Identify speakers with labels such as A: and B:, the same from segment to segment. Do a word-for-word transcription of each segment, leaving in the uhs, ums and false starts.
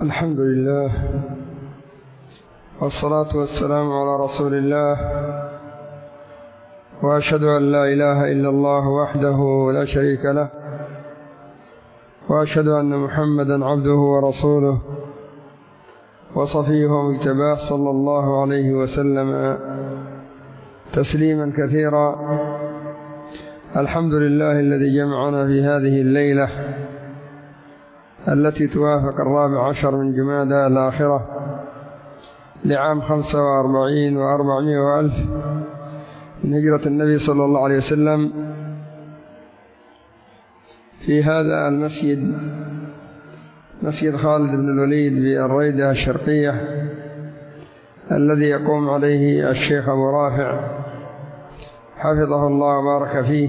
A: الحمد لله والصلاة والسلام على رسول الله، وأشهد أن لا إله إلا الله وحده لا شريك له، وأشهد أن محمدا عبده ورسوله وصفيه ومجتباه صلى الله عليه وسلم تسليما كثيرا. الحمد لله الذي جمعنا في هذه الليلة التي توافق الرابع عشر من جمادى الآخرة لعام خمسة وأربعين وأربعمائة وألف من هجرة النبي صلى الله عليه وسلم في هذا المسجد، مسجد خالد بن الوليد بالريدة الشرقية، الذي يقوم عليه الشيخ أبو رافع حفظه الله وبارك فيه،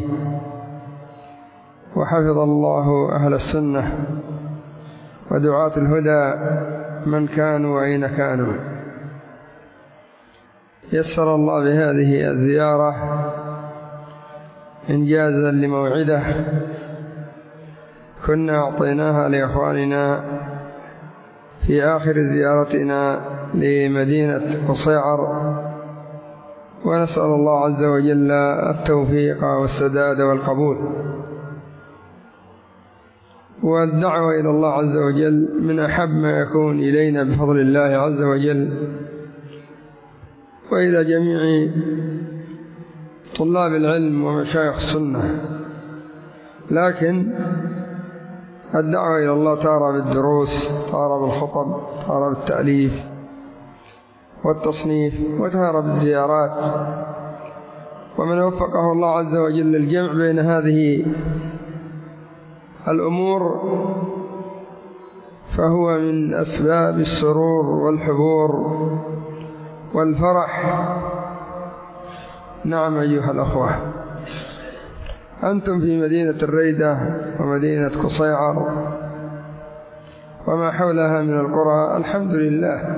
A: وحفظ الله أهل السنة ودعاة الهدى من كانوا وأين كانوا. يسر الله بهذه الزيارة إنجازا لموعده كنا أعطيناها لإخواننا في آخر زيارتنا لمدينة قصيعر، ونسأل الله عز وجل التوفيق والسداد والقبول. والدعوة إلى الله عز وجل من أحب ما يكون إلينا بفضل الله عز وجل، وإلى جميع طلاب العلم ومشايخ السنة. لكن الدعوة إلى الله تارى بالدروس، تارى بالخطب، تارى بالتأليف والتصنيف، وتارى بالزيارات. ومن وفقه الله عز وجل للجمع بين هذه الأمور فهو من أسباب السرور والحبور والفرح. نعم أيها الأخوة، أنتم في مدينة الريدة ومدينة قصيعر وما حولها من القرى، الحمد لله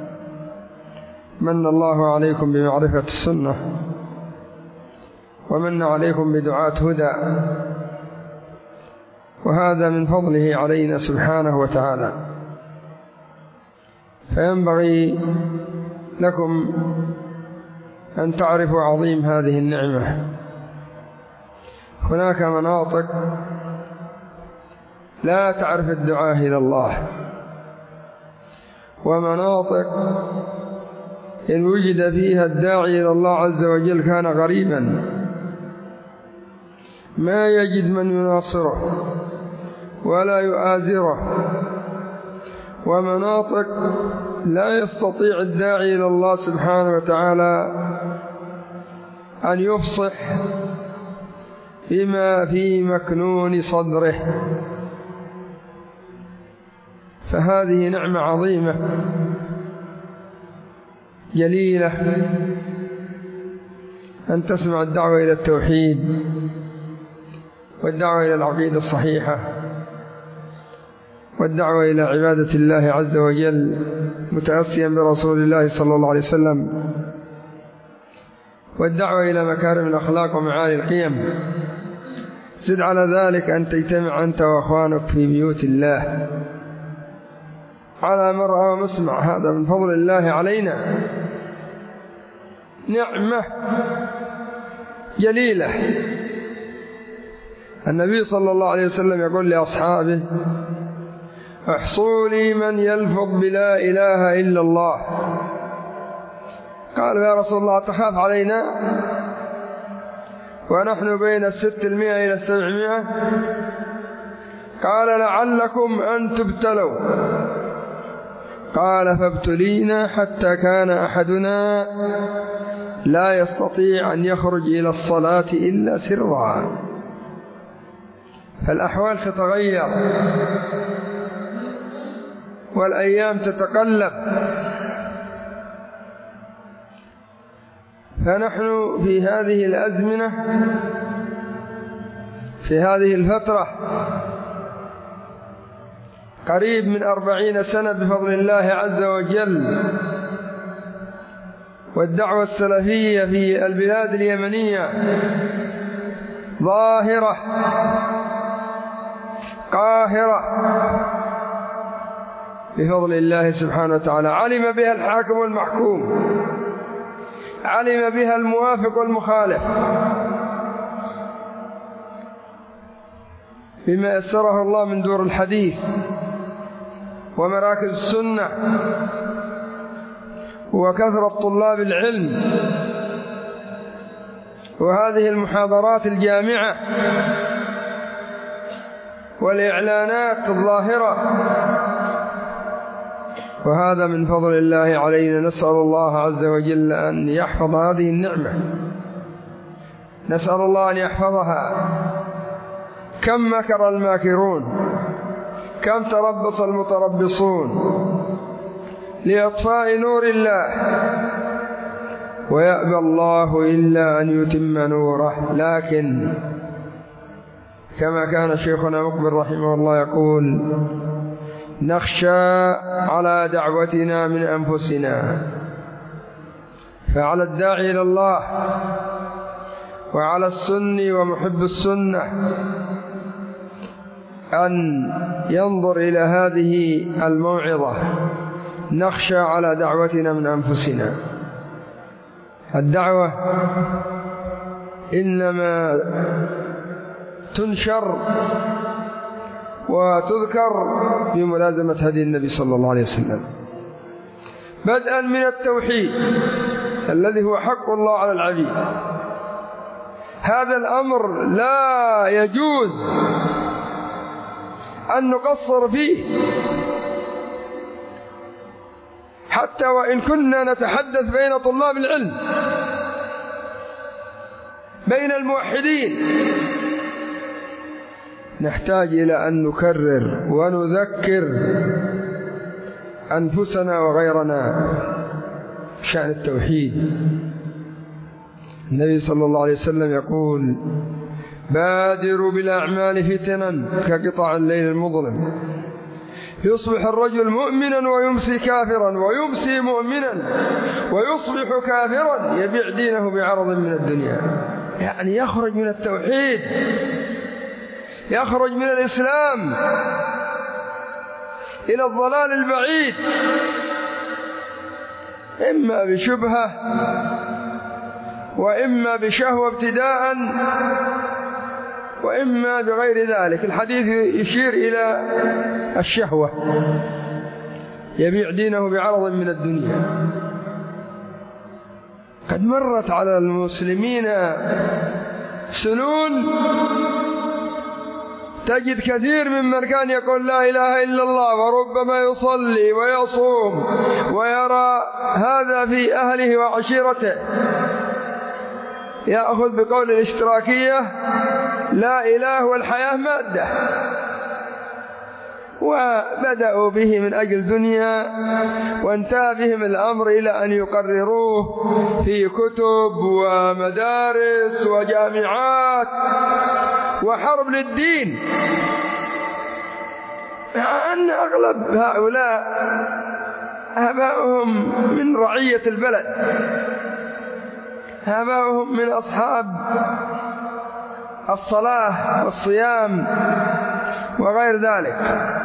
A: من الله عليكم بمعرفة السنة، ومن عليكم بدعاة هدى، وهذا من فضله علينا سبحانه وتعالى. فينبغي لكم أن تعرفوا عظيم هذه النعمة. هناك مناطق لا تعرف الدعاء إلى الله، ومناطق إن وجد فيها الداعي إلى الله عز وجل كان غريبا ما يجد من يناصره ولا يؤازره، ومناطق لا يستطيع الداعي إلى الله سبحانه وتعالى أن يفصح بما في مكنون صدره. فهذه نعمة عظيمة جليلة أن تسمع الدعوة إلى التوحيد والدعوة إلى العقيدة الصحيحة والدعوة إلى عبادة الله عز وجل متأسيا برسول الله صلى الله عليه وسلم، والدعوة إلى مكارم الأخلاق ومعالي القيم. زد على ذلك أن تجتمع أنت وأخوانك في بيوت الله على مرأى ومسمع، هذا من فضل الله علينا، نعمة جليلة. النبي صلى الله عليه وسلم يقول لأصحابه: احصوا لي من يلفظ بلا إله إلا الله. قالوا: يا رسول الله تخاف علينا ونحن بين الست المئة إلى السبعمائة؟ قال: لعلكم أن تبتلوا. قال: فابتلينا حتى كان أحدنا لا يستطيع أن يخرج إلى الصلاة إلا سرا. فالأحوال تتغير والأيام تتقلب، فنحن في هذه الأزمنة في هذه الفترة قريب من أربعين سنة بفضل الله عز وجل، والدعوة السلفية في البلاد اليمنية ظاهرة قاهرة بفضل الله سبحانه وتعالى، علم بها الحاكم والمحكوم، علم بها الموافق والمخالف، بما يسره الله من دور الحديث ومراكز السنة وكثرة طلاب العلم وهذه المحاضرات الجامعة والإعلانات الظاهرة، وهذا من فضل الله علينا. نسأل الله عز وجل أن يحفظ هذه النعمة، نسأل الله أن يحفظها. كم مكر الماكرون، كم تربص المتربصون لإطفاء نور الله، ويأبى الله إلا أن يتم نوره. لكن كما كان شيخنا مقبل رحمه الله يقول: نخشى على دعوتنا من أنفسنا. فعلى الداعي إلى الله وعلى السني ومحب السنة أن ينظر إلى هذه الموعظة. نخشى على دعوتنا من أنفسنا. الدعوة إنما تنشر وتذكر بملازمة هدي النبي صلى الله عليه وسلم، بدءا من التوحيد الذي هو حق الله على العبيد. هذا الأمر لا يجوز أن نقصر فيه، حتى وإن كنا نتحدث بين طلاب العلم، بين الموحدين، نحتاج إلى أن نكرر ونذكر أنفسنا وغيرنا شأن التوحيد. النبي صلى الله عليه وسلم يقول: بادروا بالأعمال فتنا كقطع الليل المظلم، يصبح الرجل مؤمنا ويمسي كافرا، ويمسي مؤمنا ويصبح كافرا، يبيع دينه بعرض من الدنيا. يعني يخرج من التوحيد، يخرج من الإسلام إلى الضلال البعيد، إما بشبهة وإما بشهوة ابتداء وإما بغير ذلك. الحديث يشير إلى الشهوة، يبيع دينه بعرض من الدنيا. قد مرت على المسلمين سنون تجد كثير ممن كان يقول لا إله إلا الله، وربما يصلي ويصوم ويرى هذا في أهله وعشيرته، يأخذ بقول الاشتراكية: لا إله والحياة مادة. وبدأوا به من أجل دنيا، وانتهى بهم الأمر إلى أن يقرروه في كتب ومدارس وجامعات، وحرب للدين. مع أن أغلب هؤلاء آباؤهم من رعية البلد، آباؤهم من أصحاب الصلاة والصيام وغير ذلك.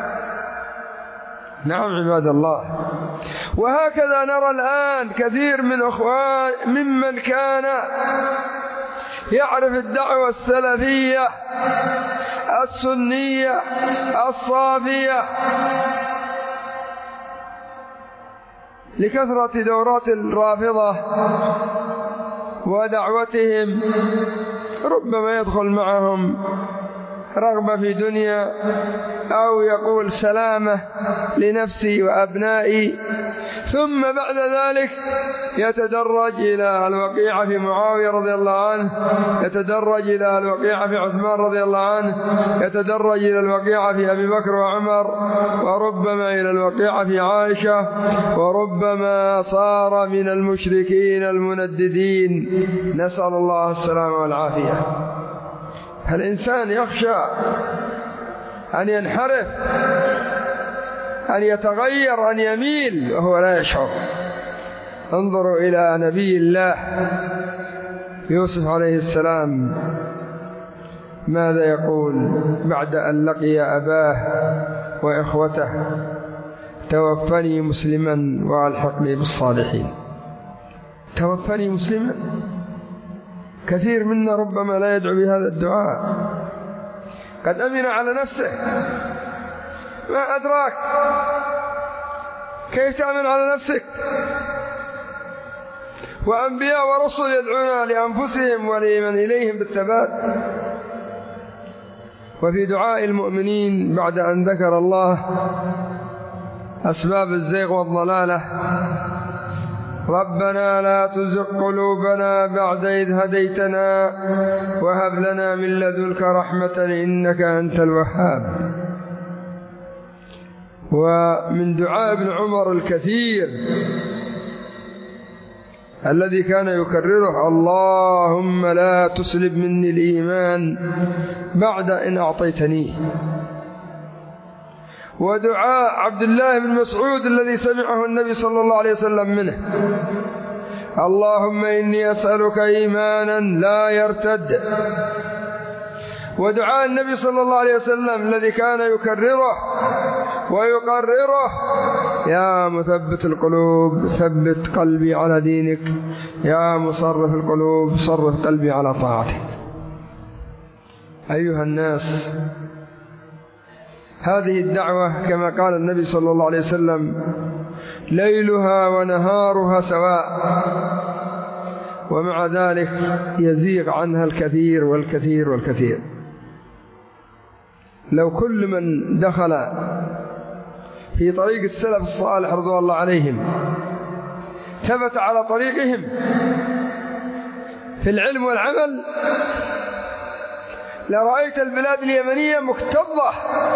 A: نعم عباد الله. وهكذا نرى الآن كثير من أخوان ممن كان يعرف الدعوة السلفية السنية الصافية، لكثرة دورات الرافضة ودعوتهم ربما يدخل معهم رغبة في دنيا، أو يقول سلامة لنفسي وأبنائي، ثم بعد ذلك يتدرج إلى الوقيعة في معاوية رضي الله عنه، يتدرج إلى الوقيعة في عثمان رضي الله عنه، يتدرج إلى الوقيعة في أبي بكر وعمر، وربما إلى الوقيعة في عائشة، وربما صار من المشركين المنددين، نسأل الله السلامة والعافية. الإنسان يخشى أن ينحرف، أن يتغير، أن يميل وهو لا يشعر. انظروا إلى نبي الله يوسف عليه السلام ماذا يقول بعد أن لقي أباه وإخوته: توفني مسلما وألحقني بالصالحين. توفني مسلما، كثير منا ربما لا يدعو بهذا الدعاء، قد أمن على نفسه، ما أدراك كيف تأمن على نفسك؟ وأنبياء ورسل يدعون لأنفسهم ولمن إليهم بالثبات. وفي دعاء المؤمنين بعد أن ذكر الله أسباب الزيغ والضلالة: ربنا لا تزغ قلوبنا بعد إذ هديتنا وهب لنا من لدنك رحمة إنك أنت الوهاب. ومن دعاء ابن عمر الكثير الذي كان يكرره: اللهم لا تسلب مني الإيمان بعد إن أعطيتنيه. ودعاء عبد الله بن مسعود الذي سمعه النبي صلى الله عليه وسلم منه: اللهم إني أسألك إيمانا لا يرتد. ودعاء النبي صلى الله عليه وسلم الذي كان يكرره ويقرره: يا مثبت القلوب ثبت قلبي على دينك، يا مصرف القلوب صرف قلبي على طاعتك. أيها الناس، هذه الدعوة كما قال النبي صلى الله عليه وسلم: ليلها ونهارها سواء، ومع ذلك يزيغ عنها الكثير والكثير والكثير. لو كل من دخل في طريق السلف الصالح رضوان الله عليهم ثبت على طريقهم في العلم والعمل لرأيت البلاد اليمنية مكتظة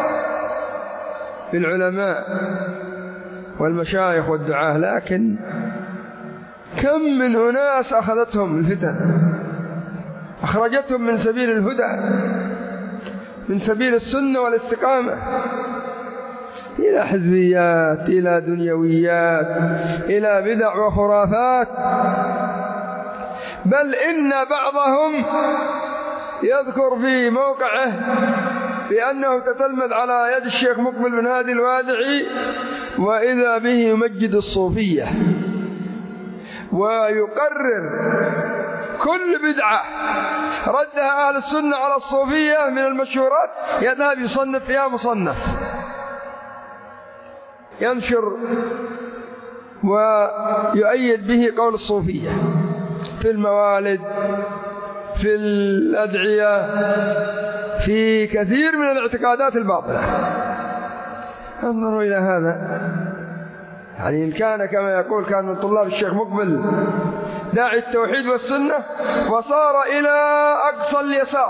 A: بالعلماء والمشايخ والدعاة. لكن كم من أناس أخذتهم الفتن، أخرجتهم من سبيل الهدى، من سبيل السنة والاستقامة، إلى حزبيات، إلى دنيويات، إلى بدع وخرافات. بل إن بعضهم يذكر في موقعه بأنه تتلمذ على يد الشيخ مقبل بن هادي الوادعي، وإذا به يمجد الصوفية ويقرر كل بدعة ردها أهل السنة على الصوفية من المشهورات يذهب يصنف فيها مصنف، ينشر ويؤيد به قول الصوفية في الموالد، في الأدعية، في كثير من الاعتقادات الباطلة. انظروا إلى هذا. يعني إن كان كما يقول كان من طلاب الشيخ مقبل داعي التوحيد والسنة وصار إلى أقصى اليسار،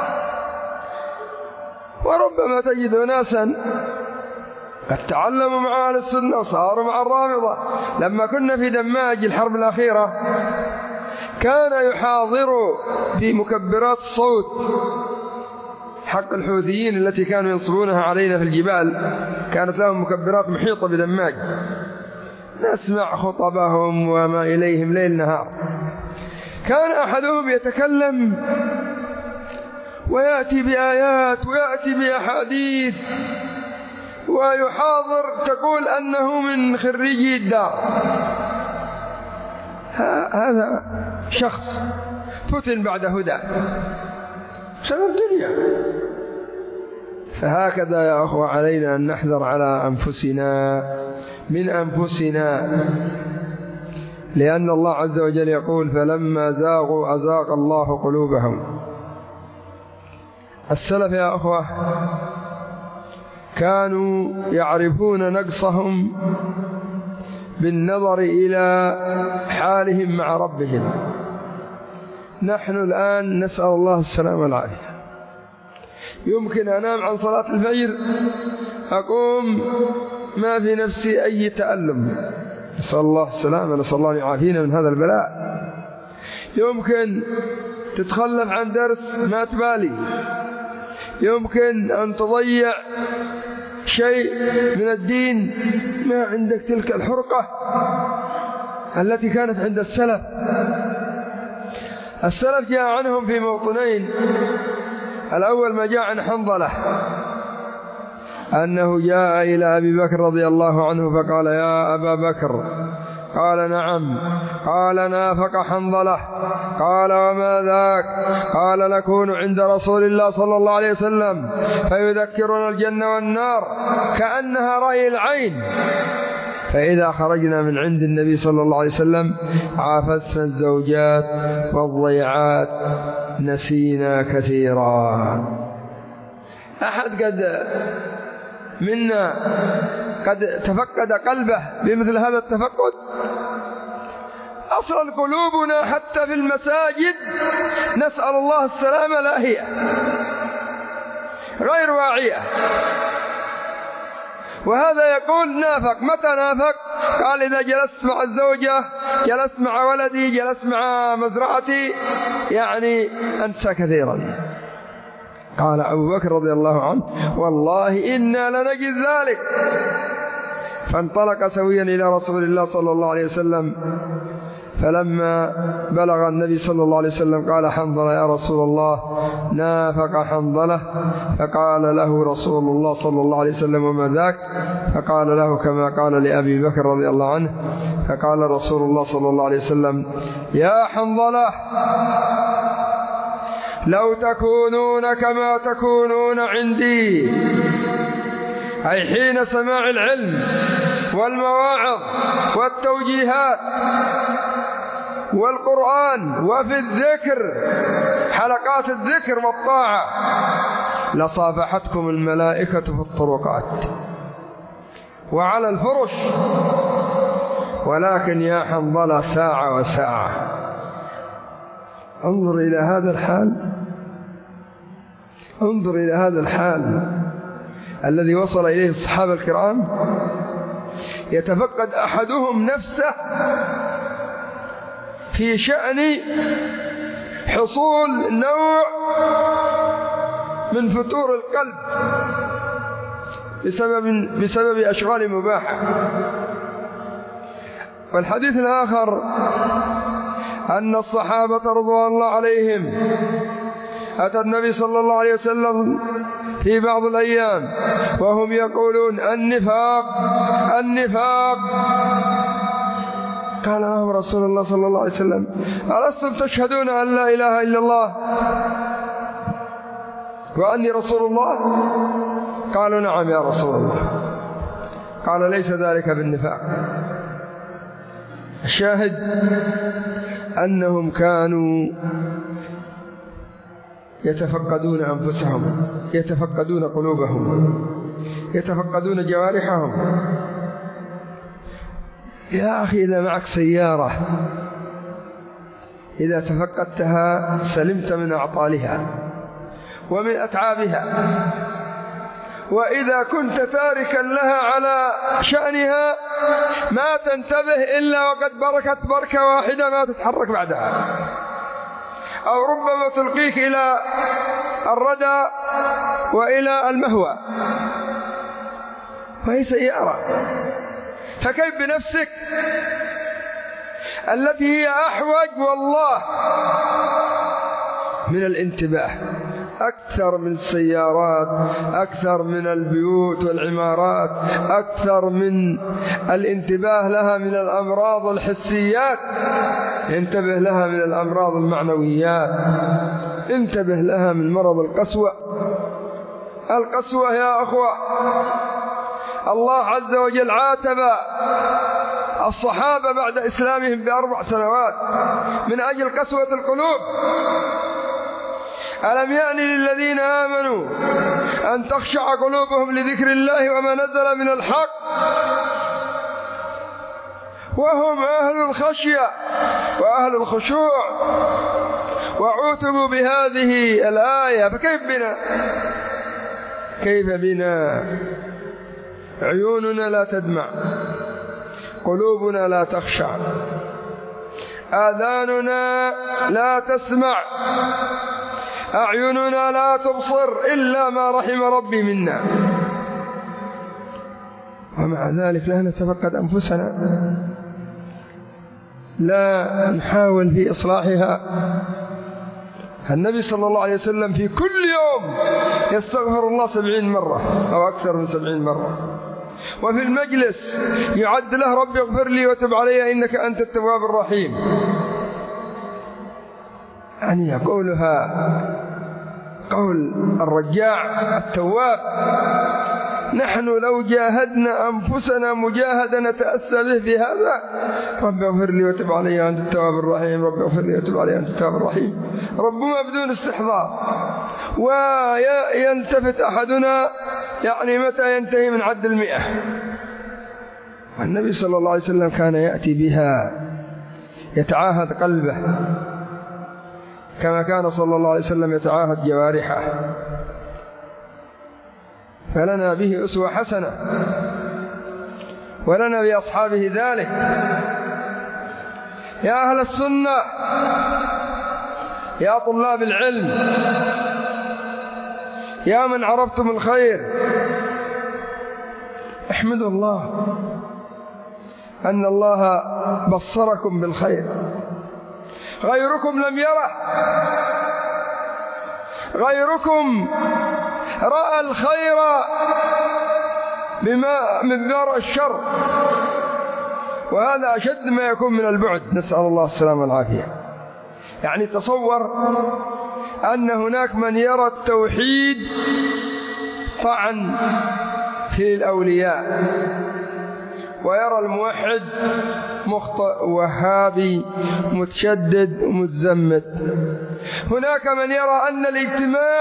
A: وربما تجد ناسا قد تعلموا مع أهل السنة وصاروا مع الرافضة. لما كنا في دماج الحرب الأخيرة كان يحاضر في مكبرات الصوت حق الحوثيين التي كانوا ينصبونها علينا في الجبال، كانت لهم مكبرات محيطة بدماج، نسمع خطبهم وما إليهم ليل نهار. كان أحدهم يتكلم ويأتي بآيات ويأتي بأحاديث ويحاضر تقول أنه من خريجي الدار. هذا شخص فتن بعد هدى بسبب الدنيا. فهكذا يا أخوة علينا أن نحذر على أنفسنا من أنفسنا، لأن الله عز وجل يقول: فلما زاغوا أزاغ الله قلوبهم. السلف يا أخوة كانوا يعرفون نقصهم بالنظر إلى حالهم مع ربهم. نحن الآن نسأل الله السلامة والعافية. يمكن أنام عن صلاة الفجر أقوم ما في نفسي أي تألم، نسأل الله السلامة، نسأل الله أن يعافينا من هذا البلاء. يمكن تتخلف عن درس ما تبالي، يمكن أن تضيع شيء من الدين، ما عندك تلك الحرقة التي كانت عند السلف. السلف جاء عنهم في موطنين: الأول ما جاء عن حنظلة أنه جاء إلى أبي بكر رضي الله عنه فقال: يا أبا بكر. قال: نعم. قال: نافق حنظلة. قال: وما ذاك؟ قال: نكون عند رسول الله صلى الله عليه وسلم فيذكرنا الجنة والنار كأنها رأي العين، فإذا خرجنا من عند النبي صلى الله عليه وسلم عافسنا الزوجات والضيعات نسينا كثيرا. أحد قد منا قد تفقد قلبه بمثل هذا التفقد؟ أصلا قلوبنا حتى في المساجد نسأل الله السلامة لاهية غير واعية، وهذا يقول نافق. متى نافق؟ قال: إذا جلست مع الزوجة، جلست مع ولدي، جلست مع مزرعتي، يعني أنسى كثيرا. قال أبو بكر رضي الله عنه: والله إنا لنجد ذلك. فانطلق سويا إلى رسول الله صلى الله عليه وسلم، فلما بلغ النبي صلى الله عليه وسلم قال حنظلة: يا رسول الله، نافق حنظلة. فقال له رسول الله صلى الله عليه وسلم: وما ذاك؟ فقال له كما قال لأبي بكر رضي الله عنه. فقال رسول الله صلى الله عليه وسلم: يا حنظلة، لو تكونون كما تكونون عندي، أي حين سماع العلم والمواعظ والتوجيهات والقرآن وفي الذكر، حلقات الذكر والطاعة، لصافحتكم الملائكة في الطرقات وعلى الفرش، ولكن يا حنظلة ساعة وساعة. انظر إلى هذا الحال، انظر إلى هذا الحال الذي وصل إليه الصحابة الكرام. يتفقد أحدهم نفسه في شأن حصول نوع من فتور القلب بسبب, بسبب أشغال مباحة. والحديث الآخر أن الصحابة رضوان الله عليهم أتى النبي صلى الله عليه وسلم في بعض الأيام وهم يقولون: النفاق النفاق. قال لهم رسول الله صلى الله عليه وسلم: ألستم تشهدون أن لا إله إلا الله وأني رسول الله؟ قالوا: نعم يا رسول الله. قال: ليس ذلك بالنفاق. الشاهد أنهم كانوا يتفقدون أنفسهم، يتفقدون قلوبهم، يتفقدون جوارحهم. يا أخي، إذا معك سيارة إذا تفقدتها سلمت من أعطالها ومن أتعابها، وإذا كنت تاركا لها على شأنها ما تنتبه إلا وقد بركت بركة واحدة ما تتحرك بعدها، أو ربما تلقيك إلى الردى وإلى المهوى، وهي سيارة. فكيف بنفسك التي هي أحوج والله من الانتباه أكثر من السيارات، أكثر من البيوت والعمارات، أكثر من الانتباه لها من الأمراض الحسيات. انتبه لها من الأمراض المعنويات، انتبه لها من مرض القسوة. القسوة يا أخوة، الله عز وجل عاتب الصحابة بعد إسلامهم بأربع سنوات من أجل قسوة القلوب. ألم يأن للذين آمنوا أن تخشع قلوبهم لذكر الله وما نزل من الحق وهم أهل الخشية وأهل الخشوع، وعوتبوا بهذه الآية. فكيف بنا كيف بنا عيوننا لا تدمع، قلوبنا لا تخشع، آذاننا لا تسمع، أعيننا لا تبصر إلا ما رحم ربي منا، ومع ذلك لا نتفقد أنفسنا، لا نحاول في إصلاحها. النبي صلى الله عليه وسلم في كل يوم يستغفر الله سبعين مرة أو أكثر من سبعين مرة، وفي المجلس يعد له رب اغفر لي وتب علي إنك أنت التواب الرحيم. يعني يقولها قول الرجاع التواب. نحن لو جاهدنا أنفسنا مجاهدة نتأسى به في هذا، رب اغفر لي وتب علي أنت التواب الرحيم، رب اغفر لي وتب علي أنت التواب الرحيم، ربما بدون استحضار. ويلتفت أحدنا يعني متى ينتهي من عد المئة. والنبي صلى الله عليه وسلم كان يأتي بها يتعاهد قلبه كما كان صلى الله عليه وسلم يتعاهد جوارحه، فلنا به أسوة حسنة ولنا بأصحابه ذلك. يا أهل السنة، يا طلاب العلم، يا من عرفتم الخير، احمدوا الله أن الله بصركم بالخير، غيركم لم يره، غيركم رأى الخير بما من دار الشر، وهذا أشد ما يكون من البعد، نسأل الله السلامة والعافية. يعني تصور أن هناك من يرى التوحيد طعن في الأولياء، ويرى الموحد مخطئ وهابي متشدد ومتزمت. هناك من يرى أن الاجتماع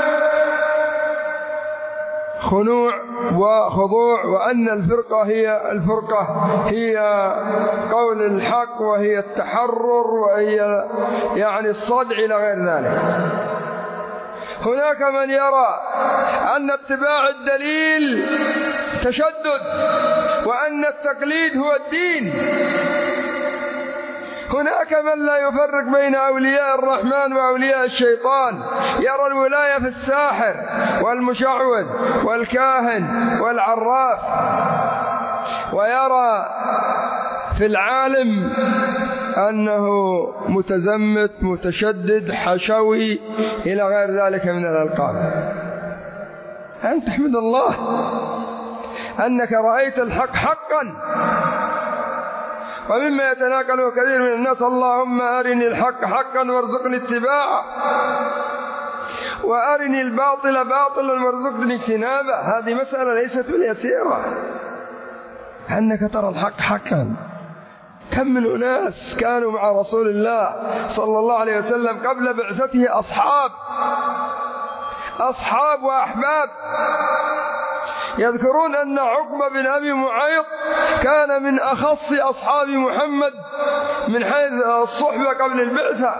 A: خنوع وخضوع، وأن الفرقة هي الفرقة هي قول الحق وهي التحرر وهي يعني الصدع إلى غير ذلك. هناك من يرى أن اتباع الدليل تشدد وأن التقليد هو الدين. هناك من لا يفرق بين أولياء الرحمن وأولياء الشيطان، يرى الولاية في الساحر والمشعوذ والكاهن والعراف، ويرى في العالم أنه متزمت متشدد حشوي إلى غير ذلك من الألقاب. أن تحمد الله أنك رأيت الحق حقا. ومما يتناقله كثير من الناس: اللهم أرني الحق حقا وارزقني اتباعه، وأرني الباطل باطلا وارزقني اجتنابه. هذه مسألة ليست باليسيرة، أنك ترى الحق حقا. كم من أناس كانوا مع رسول الله صلى الله عليه وسلم قبل بعثته أصحاب أصحاب وأحباب، يذكرون أن عقبة بن أبي معيط كان من أخص أصحاب محمد من حيث الصحبة قبل البعثة،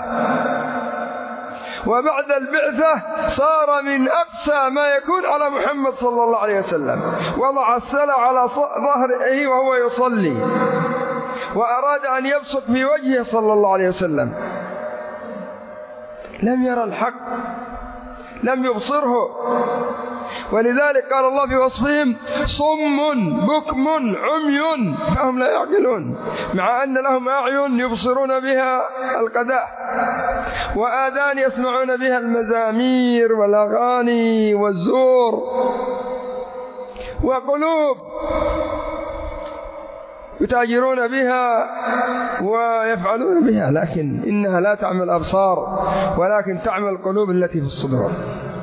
A: وبعد البعثة صار من أقسى ما يكون على محمد صلى الله عليه وسلم. وضع السلع على ظهره وهو يصلي، وأراد أن يبصق في وجهه صلى الله عليه وسلم. لم يرى الحق، لم يبصره. ولذلك قال الله في وصفهم: صم بكم عمي فهم لا يعقلون، مع أن لهم أعين يبصرون بها القدح، وآذان يسمعون بها المزامير والأغاني والزور، وقلوب يتاجرون بها ويفعلون بها، لكن إنها لا تعمل الأبصار ولكن تعمل القلوب التي في الصدور.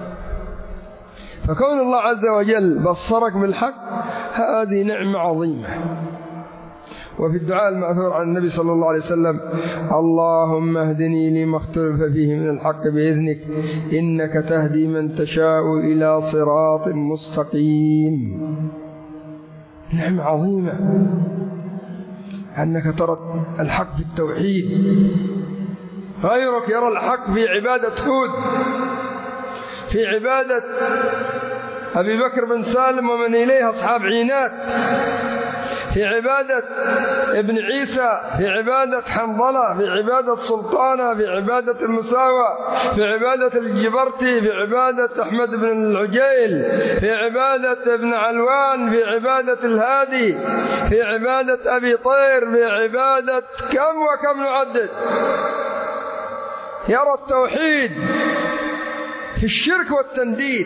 A: فكون الله عز وجل بصرك بالحق هذه نعمة عظيمة. وفي الدعاء المأثور عن النبي صلى الله عليه وسلم: اللهم اهدني لما اختلف فيه من الحق بإذنك إنك تهدي من تشاء إلى صراط مستقيم. نعمة عظيمة أنك ترى الحق في التوحيد. غيرك يرى الحق في عبادة هود، في عبادة أبي بكر بن سالم ومن إليه أصحاب عينات، في عبادة ابن عيسى، في عبادة حنظلة، في عبادة سلطانة، في عبادة المساوى، في عبادة الجبرتي، في عبادة أحمد بن العجيل، في عبادة ابن علوان، في عبادة الهادي، في عبادة أبي طير، في عبادة كم وكم نعدد. يرى التوحيد في الشرك والتنديد،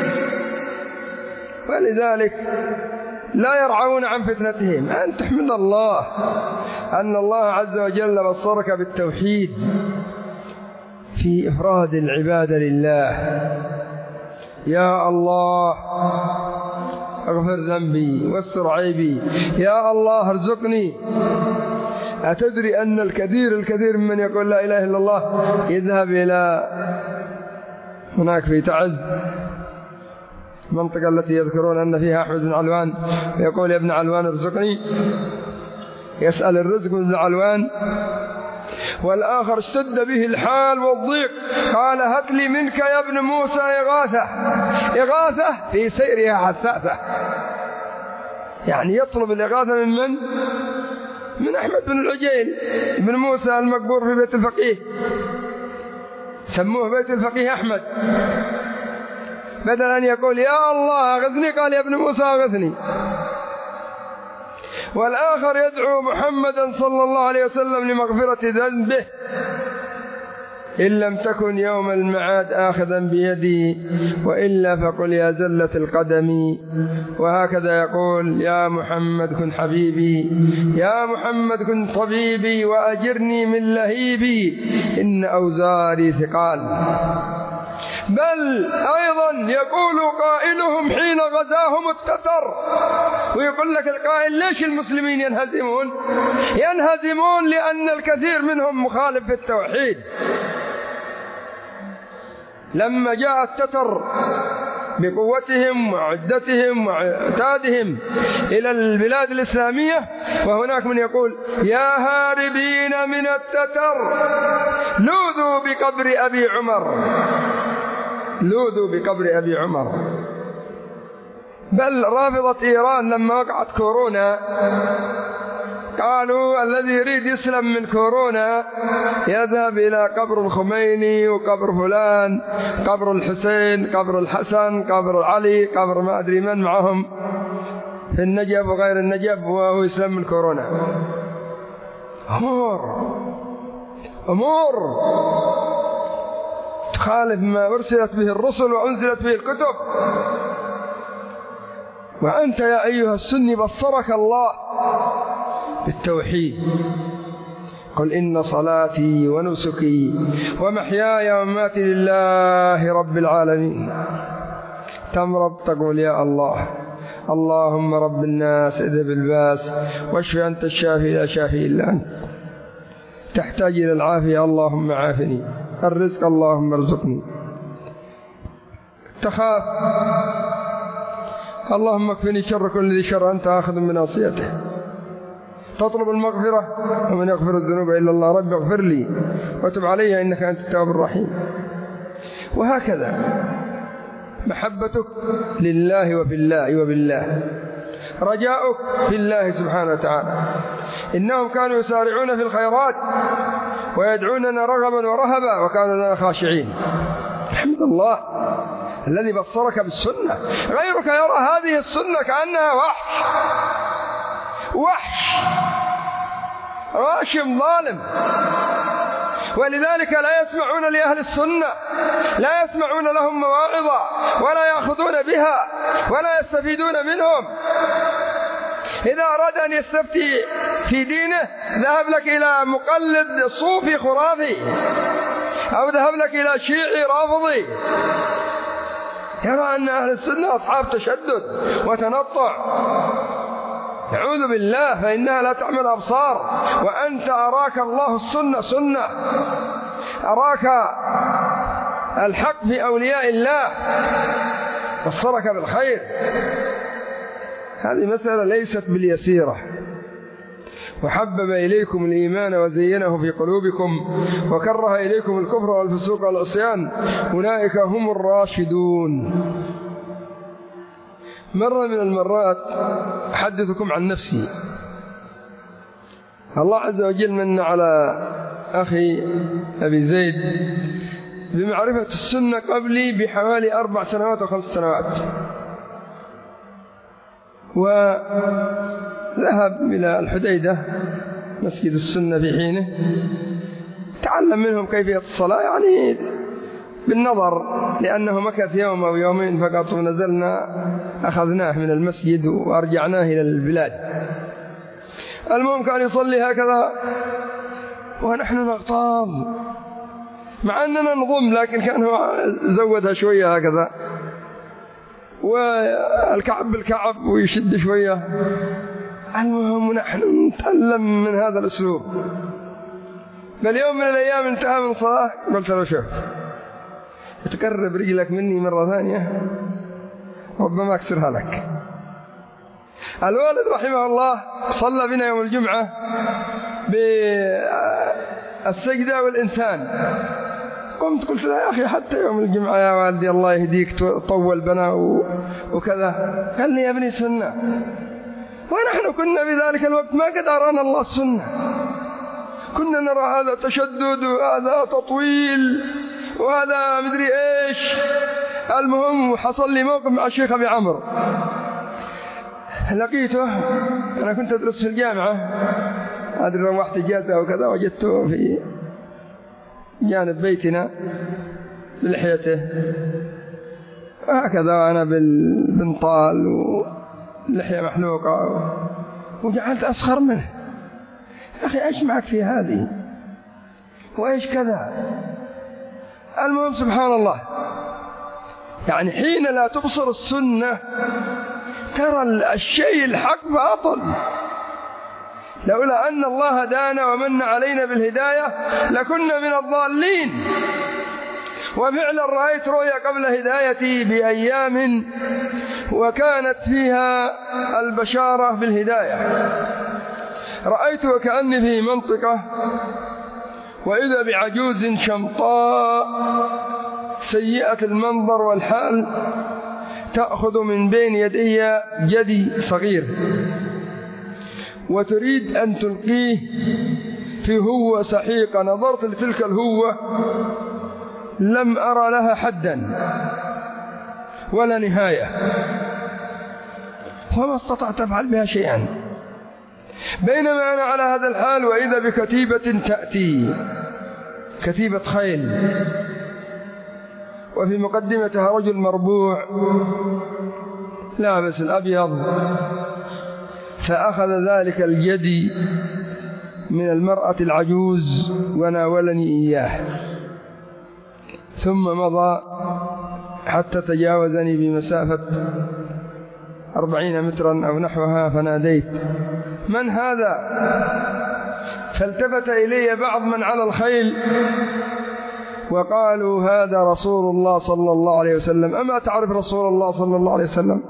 A: ولذلك لا يرعون عن فتنتهم. أن تحمد الله أن الله عز وجل بصرك بالتوحيد في إفراد العبادة لله. يا الله اغفر ذنبي واستر عيبي، يا الله ارزقني. أتدري أن الكثير الكثير ممن يقول لا إله إلا الله يذهب إلى هناك في تعز المنطقة التي يذكرون أن فيها أحمد بن علوان، ويقول يا ابن علوان ارزقني، يسأل الرزق من ابن علوان، والآخر اشتد به الحال والضيق قال هات لي منك يا ابن موسى إغاثة. إغاثة في سيرها حثاثة، يعني يطلب الإغاثة من من؟ من أحمد بن العجيل بن موسى المقبور في بيت الفقيه، سموه بيت الفقيه أحمد، بدل أن يقول يا الله أغثني قال يا ابن موسى أغثني. والآخر يدعو محمدا صلى الله عليه وسلم لمغفرة ذنبه، إن لم تكن يوم المعاد آخذا بيدي وإلا فقل يا زلة القدم. وهكذا يقول يا محمد كن حبيبي، يا محمد كن طبيبي وأجرني من لهيبي إن أوزاري ثقال. بل أيضا يقول قائلهم حين غزاهم التتر، ويقول لك القائل ليش المسلمين ينهزمون؟ ينهزمون لأن الكثير منهم مخالف في التوحيد. لما جاء التتر بقوتهم وعدتهم وعتادهم إلى البلاد الإسلامية، وهناك من يقول يا هاربين من التتر لوذوا بقبر أبي عمر، لوذوا بقبر أبي عمر. بل رافضة إيران لما وقعت كورونا قالوا الذي يريد يسلم من كورونا يذهب إلى قبر الخميني وقبر فلان، قبر الحسين، قبر الحسن، قبر علي، قبر ما أدري من معهم في النجف وغير النجف، وهو يسلم من كورونا. أمور أمور تخالف ما أرسلت به الرسل وأنزلت به الكتب. وأنت يا أيها السني بصرك الله بالتوحيد. قل إن صلاتي ونسكي ومحياي ومماتي لله رب العالمين. تمرض تقول يا الله اللهم رب الناس اذهب الباس واشف أنت الشافي لا شافي إلا أنت. تحتاج إلى العافية اللهم عافني، الرزق اللهم ارزقني. تخاف اللهم اكفني شر كل ذي شر أنت آخذ من ناصيته. تطلب المغفرة ومن يغفر الذنوب إلا الله، رب اغفر لي وتب علي إنك أنت التواب الرحيم. وهكذا محبتك لله وفي الله وبالله، رجاؤك في الله سبحانه وتعالى. إنهم كانوا يسارعون في الخيرات ويدعوننا رغبا ورهبا وكانوا لنا خاشعين. الحمد لله الذي بصرك بالسنة. غيرك يرى هذه السنة كأنها وحش، وحش غاشم ظالم، ولذلك لا يسمعون لأهل السنة، لا يسمعون لهم مواعظة ولا يأخذون بها ولا يستفيدون منهم. إذا أراد أن يستفتي في دينه ذهب لك إلى مقلد صوفي خرافي، أو ذهب لك إلى شيعي رافضي يرى أن أهل السنة أصحاب تشدد وتنطع. نعوذ بالله، فإنها لا تعمل أبصار. وأنت أراك الله السنة سنة، أراك الحق في أولياء الله، بصرك بالخير. هذه مسألة ليست باليسيرة. وحبب إليكم الإيمان وزينه في قلوبكم وكره إليكم الكفر والفسوق والعصيان أولئك هم الراشدون. مرة من المرات أحدثكم عن نفسي. الله عز وجل من على أخي أبي زيد بمعرفة السنة قبلي بحوالي أربع سنوات وخمس سنوات، وذهب إلى الحديدة مسجد السنة في حينه، تعلم منهم كيفية الصلاة يعني بالنظر، لأنه مكث يوم أو يومين فقط ونزلنا أخذناه من المسجد وأرجعناه إلى البلاد. المهم كان يصلي هكذا ونحن نغتاظ مع أننا نضم، لكن كان هو زودها شوية هكذا والكعب بالكعب ويشد شوية. المهم نحن نتألم من هذا الأسلوب. بل يوم من الأيام انتهى من صلاة قلت له شوف تقرب رجلك مني مرة ثانية ربما أكسرها لك. الوالد رحمه الله صلى بنا يوم الجمعة بالسجدة والإنسان. قمت قلت له يا أخي حتى يوم الجمعة يا والدي الله يهديك طول بنا وكذا. قال لي يا ابني سنة، ونحن كنا في ذلك الوقت ما قد أرانا الله السنة، كنا نرى هذا تشدد وهذا تطويل وهذا مدري إيش. المهم حصل لي موقف مع الشيخ أبي عمرو، لقيته أنا كنت أدرس في الجامعة، أدري روحت إجازة وكذا، وجدته في جانب بيتنا بلحيته هكذا وأنا بالبنطال واللحية محلوقة، وجعلت أسخر منه. أخي إيش معك في هذه وإيش كذا. المهم سبحان الله، يعني حين لا تبصر السنة ترى الشيء الحق باطل. لولا أن الله هدانا ومن علينا بالهداية لكنا من الضالين. وفعلا رأيت رؤيا قبل هدايتي بأيام وكانت فيها البشارة بالهداية. رأيت وكأني في منطقة وإذا بعجوز شمطاء سيئة المنظر والحال تأخذ من بين يدي جدي صغير وتريد أن تلقيه في هوة سحيقة. نظرت لتلك الهوة لم أرى لها حدا ولا نهاية، وما استطعت أفعل بها شيئا. بينما أنا على هذا الحال وإذا بكتيبة تأتي، كتيبة خيل، وفي مقدمتها رجل مربوع لابس الأبيض، فأخذ ذلك الجدي من المرأة العجوز وناولني إياه، ثم مضى حتى تجاوزني بمسافة أربعين مترا أو نحوها، فناديت من هذا؟ فالتفت إلي بعض من على الخيل وقالوا هذا رسول الله صلى الله عليه وسلم. أما تعرف رسول الله صلى الله عليه وسلم؟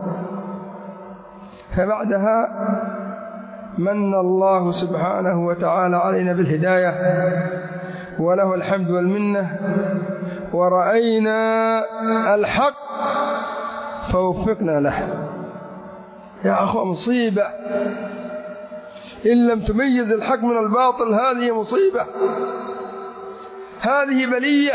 A: فبعدها من الله سبحانه وتعالى علينا بالهداية وله الحمد والمنة، ورأينا الحق فوفقنا له. يا أخوة مصيبة إن لم تميز الحق من الباطل، هذه مصيبة، هذه بلية.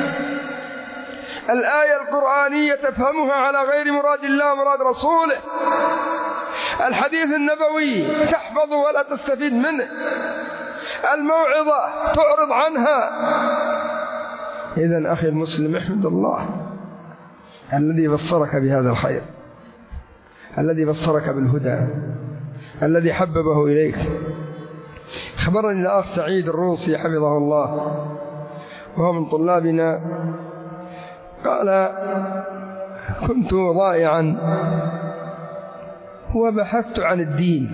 A: الآية القرآنية تفهمها على غير مراد الله ومراد رسوله، الحديث النبوي تحفظ ولا تستفيد منه، الموعظة تعرض عنها. إذن أخي المسلم احمد الله الذي بصرك بهذا الخير، الذي بصرك بالهدى، الذي حببه إليك. خبرني الأخ سعيد الروسي حفظه الله وهو من طلابنا، قال كنت ضائعا وبحثت عن الدين،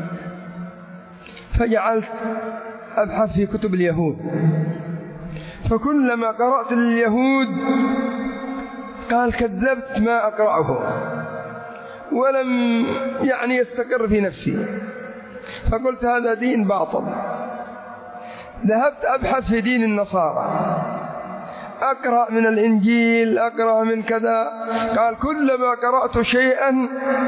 A: فجعلت أبحث في كتب اليهود، فكلما قرأت لليهود قال كذبت ما أقرأه، ولم يعني يستقر في نفسي، فقلت هذا دين باطل. ذهبت أبحث في دين النصارى، أقرأ من الإنجيل، أقرأ من كذا. قال كلما قرأت شيئا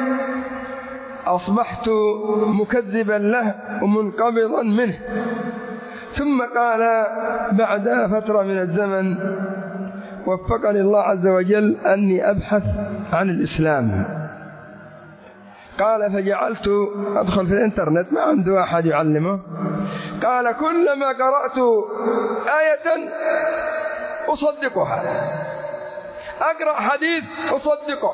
A: أصبحت مكذبا له ومنقبضا منه. ثم قال بعد فترة من الزمن وفقني الله عز وجل أني أبحث عن الإسلام. قال فجعلت أدخل في الإنترنت، ما عنده أحد يعلمه، قال كلما قرأت آية أصدقها، أقرأ حديث أصدقه،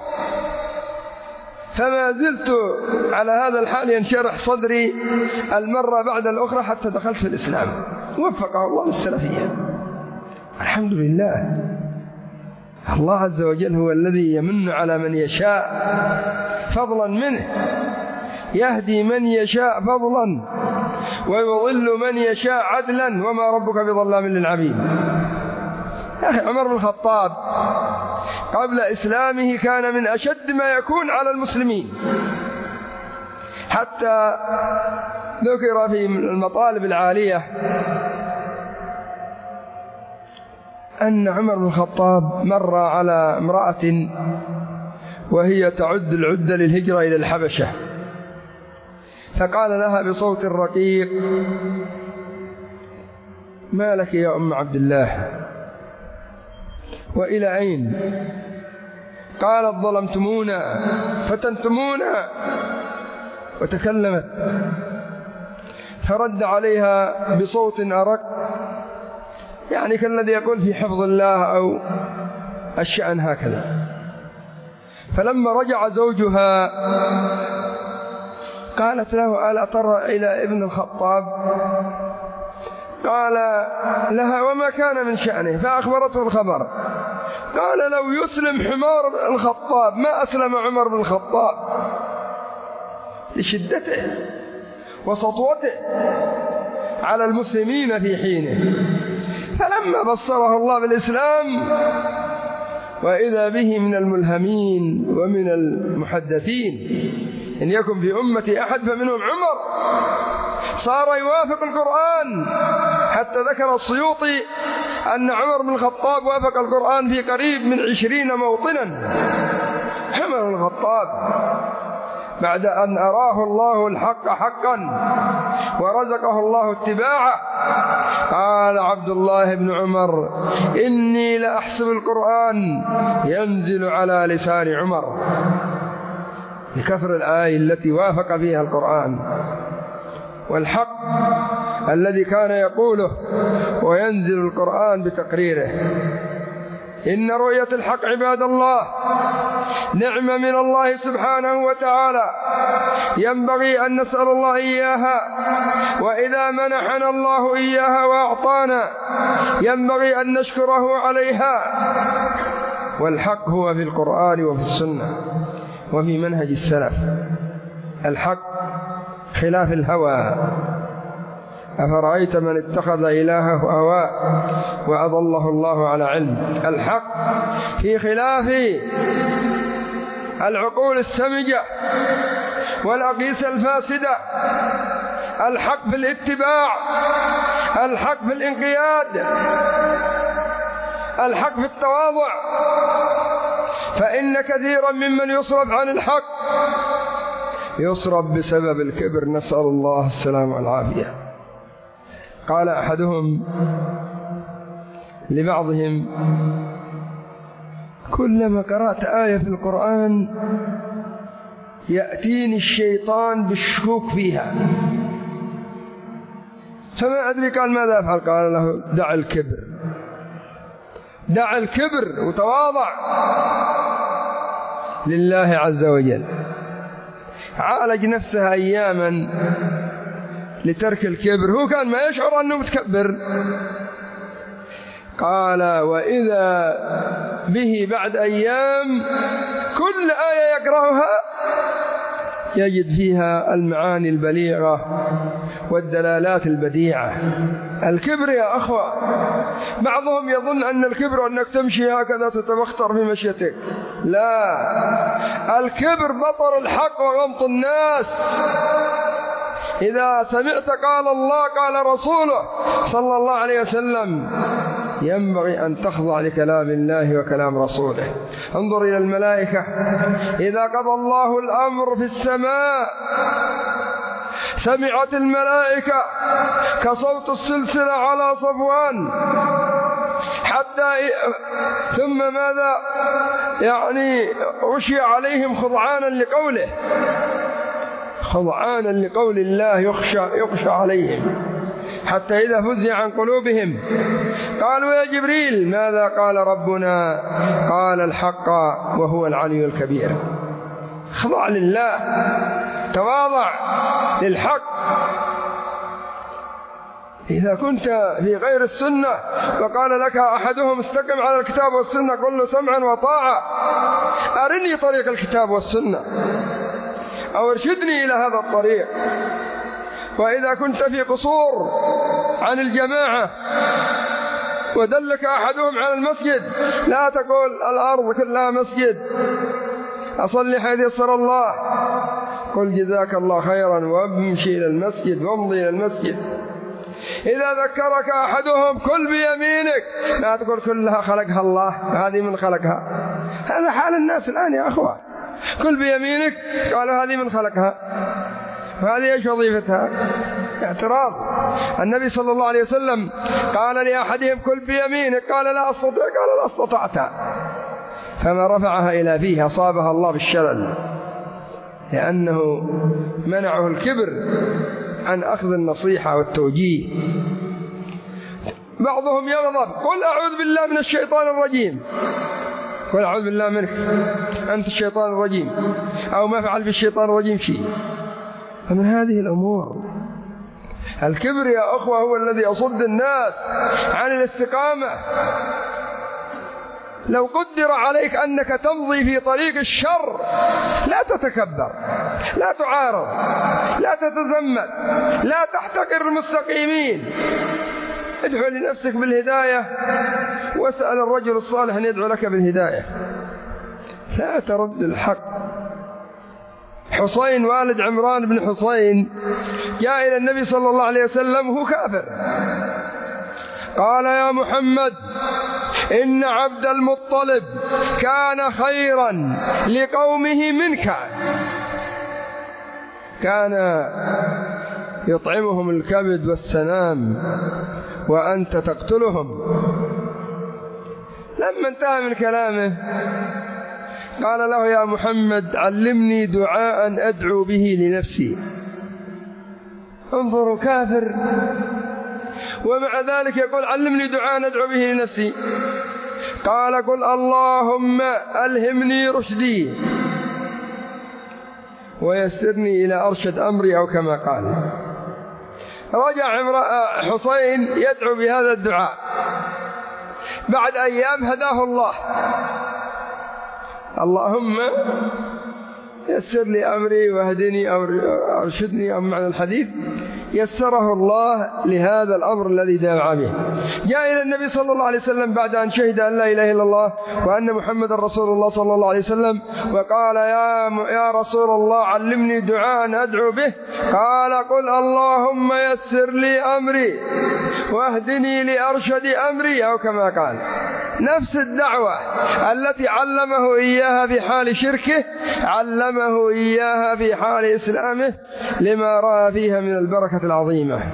A: فما زلت على هذا الحال ينشرح صدري المرة بعد الأخرى حتى دخلت في الإسلام. وفقه الله للسلفية. الحمد لله. الله عز وجل هو الذي يمن على من يشاء فضلا منه، يهدي من يشاء فضلا ويضل من يشاء عدلا، وما ربك بظلام للعبيد. يا أخي عمر بن الخطاب قبل إسلامه كان من أشد ما يكون على المسلمين، حتى ذكر في المطالب العالية أن عمر بن الخطاب مر على امرأة وهي تعد العدة للهجرة إلى الحبشة، فقال لها بصوت رقيق: ما لك يا أم عبد الله؟ وإلى أين؟ قالت: ظلمتمونا فتنتمونا. وتكلمت، فرد عليها بصوت أرق، يعني كالذي يقول في حفظ الله أو الشأن هكذا. فلما رجع زوجها قالت له: ألا ترى إلى ابن الخطاب؟ قال لها: وما كان من شأنه؟ فأخبرته الخبر. قال: لو يسلم حمار الخطاب ما أسلم عمر بن الخطاب، لشدته وسطوته على المسلمين في حينه. فلما بصره الله بالإسلام وإذا به من الملهمين ومن المحدثين، إن يكن في أمتي أحد فمنهم عمر، صار يوافق القرآن، حتى ذكر السيوطي أن عمر بن الخطاب وافق القرآن في قريب من عشرين موطنا. عمر بن الخطاب بعد أن أراه الله الحق حقا ورزقه الله اتباعه، قال عبد الله بن عمر: إني لأحسب القرآن ينزل على لسان عمر، بكثر الآية التي وافق فيها القرآن والحق الذي كان يقوله، وينزل القرآن بتقريره. إن رؤية الحق عباد الله نعمة من الله سبحانه وتعالى، ينبغي أن نسأل الله إياها، وإذا منحنا الله إياها وأعطانا ينبغي أن نشكره عليها. والحق هو في القرآن وفي السنة وفي منهج السلف. الحق خلاف الهوى. أفرأيت من اتخذ إلهه هواه وأضله الله على علم. الحق في خلاف العقول السمجة والأقيس الفاسدة. الحق في الاتباع، الحق في الانقياد، الحق في التواضع. فإن كثيرا ممن يصرف عن الحق يصرف بسبب الكبر، نسأل الله السلامة والعافية. قال أحدهم لبعضهم: كلما قرأت آية في القرآن يأتيني الشيطان بالشكوك فيها، فما أدري. قال: ماذا أفعل؟ قال له: دع الكبر، دع الكبر وتواضع لله عز وجل. عالج نفسه أياما لترك الكبر، هو كان ما يشعر أنه متكبر. قال: وإذا به بعد أيام كل آية يقرأها يجد فيها المعاني البليغة والدلالات البديعة. الكبر يا أخوة، بعضهم يظن أن الكبر أنك تمشي هكذا تتبختر في مشيتك. لا، الكبر بطر الحق وغمط الناس. إذا سمعت قال الله قال رسوله صلى الله عليه وسلم ينبغي أن تخضع لكلام الله وكلام رسوله. انظر إلى الملائكة، إذا قضى الله الأمر في السماء سمعت الملائكة كصوت السلسلة على صفوان، حتى ثم ماذا يعني غشي عليهم خضعانا لقوله، خضعانا لقول الله يخشى, يخشى عليهم. حتى إذا فزع عن قلوبهم قالوا يا جبريل ماذا قال ربنا؟ قال الحق وهو العلي الكبير. خضع لله، تواضع للحق. إذا كنت في غير السنة وقال لك أحدهم استقم على الكتاب والسنة قل له سمعا وطاعة، أرني طريق الكتاب والسنة أو ارشدني إلى هذا الطريق. وإذا كنت في قصور عن الجماعة ودلك أحدهم على المسجد لا تقول الأرض كلها مسجد أصلي حيث يسر الله، قل جزاك الله خيرا وامشي إلى المسجد وامضي إلى المسجد. إذا ذكرك أحدهم كل بيمينك لا تقول كلها خلقها الله هذه من خلقها. هذا حال الناس الآن يا أخوة، كل بيمينك قالوا هذه من خلقها، وهذه إيش وظيفتها؟ اعتراض. النبي صلى الله عليه وسلم قال لأحدهم كل بيمينك قال لا أستطيع، قال لا استطعت، فما رفعها إلى فيه أصابها الله بالشلل، لأنه منعه الكبر عن أخذ النصيحة والتوجيه. بعضهم يغضب قل أعوذ بالله من الشيطان الرجيم، قل أعوذ بالله منك أنت الشيطان الرجيم، أو ما فعل بالشيطان الرجيم شيء. فمن هذه الأمور الكبر يا أخوة هو الذي يصد الناس عن الاستقامة. لو قدر عليك أنك تمضي في طريق الشر لا تتكبر، لا تعارض، لا تتزمت، لا تحتقر المستقيمين. ادعو لنفسك بالهداية واسأل الرجل الصالح أن يدعو لك بالهداية، لا ترد الحق. حسين والد عمران بن حسين جاء إلى النبي صلى الله عليه وسلم وهو كافر، قال يا محمد إن عبد المطلب كان خيرا لقومه منك، كان يطعمهم الكبد والسنام وأنت تقتلهم. لما انتهى من كلامه قال له يا محمد علمني دعاء أدعو به لنفسي. انظروا كافر ومع ذلك يقول علمني دعاء أدعو به لنفسي. قال قل اللهم ألهمني رشدي ويسرني إلى أرشد أمري، أو كما قال. رجع حسين يدعو بهذا الدعاء، بعد أيام هداه الله، اللهم يسر لي أمري واهدني أو أرشدني، أو معنى الحديث يسره الله لهذا الأمر الذي دعا به. جاء إلى النبي صلى الله عليه وسلم بعد أن شهد أن لا إله إلا الله وأن محمد رسول الله صلى الله عليه وسلم، وقال يا يا رسول الله علمني دعاء أدعو به. قال قل اللهم يسر لي أمري واهدني لأرشد أمري، أو كما قال. نفس الدعوة التي علمه إياها في حال شركه علمه إياها في حال إسلامه، لما رأى فيها من البركة العظيمة.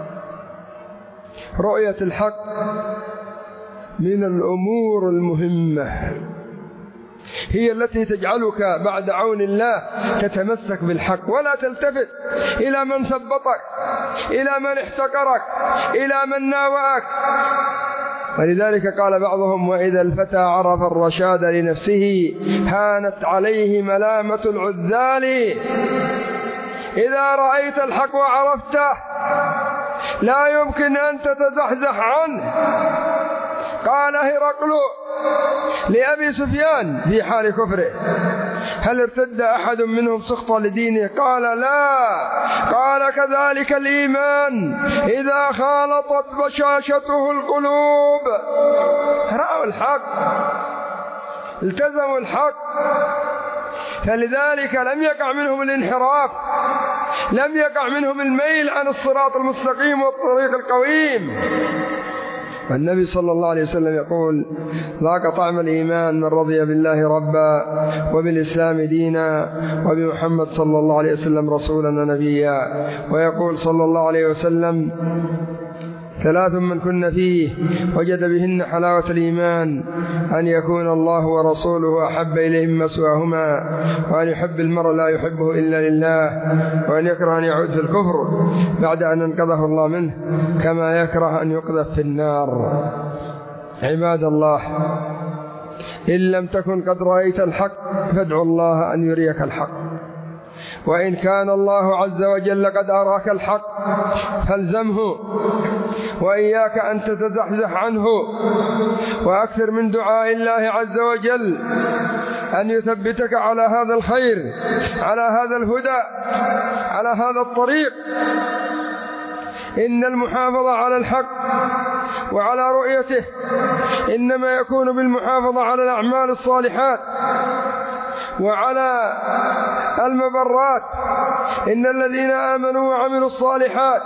A: رؤية الحق من الأمور المهمة، هي التي تجعلك بعد عون الله تتمسك بالحق ولا تلتفت إلى من ثبطك، إلى من احتقرك، إلى من ناوأك. ولذلك قال بعضهم وإذا الفتى عرف الرشاد لنفسه هانت عليه ملامة العذال. إذا رأيت الحق وعرفته لا يمكن أن تتزحزح عنه. قال هرقل لأبي سفيان في حال كفره هل ارتد أحد منهم سخطا لدينه؟ قال لا. قال كذلك الإيمان إذا خالطت بشاشته القلوب. رأوا الحق، التزموا الحق، فلذلك لم يقع منهم الانحراف، لم يقع منهم الميل عن الصراط المستقيم والطريق القويم. والنبي صلى الله عليه وسلم يقول ذاق طعم الإيمان من رضي بالله ربا وبالإسلام دينا وبمحمد صلى الله عليه وسلم رسولا ونبيا. ويقول صلى الله عليه وسلم ثلاث من كن فيه وجد بهن حلاوة الإيمان: أن يكون الله ورسوله أحب إليه مما سواهما، وأن يحب المرء لا يحبه إلا لله، وأن يكره أن يعود في الكفر بعد أن انقذه الله منه، كما يكره أن يقذف في النار. عباد الله، إن لم تكن قد رأيت الحق فادعوا الله أن يريك الحق، وإن كان الله عز وجل قد أراك الحق فالزمه، وإياك أن تتزحزح عنه، وأكثر من دعاء الله عز وجل أن يثبتك على هذا الخير، على هذا الهدى، على هذا الطريق. إن المحافظة على الحق وعلى رؤيته إنما يكون بالمحافظة على الأعمال الصالحات وعلى المبرات. إن الذين آمنوا وعملوا الصالحات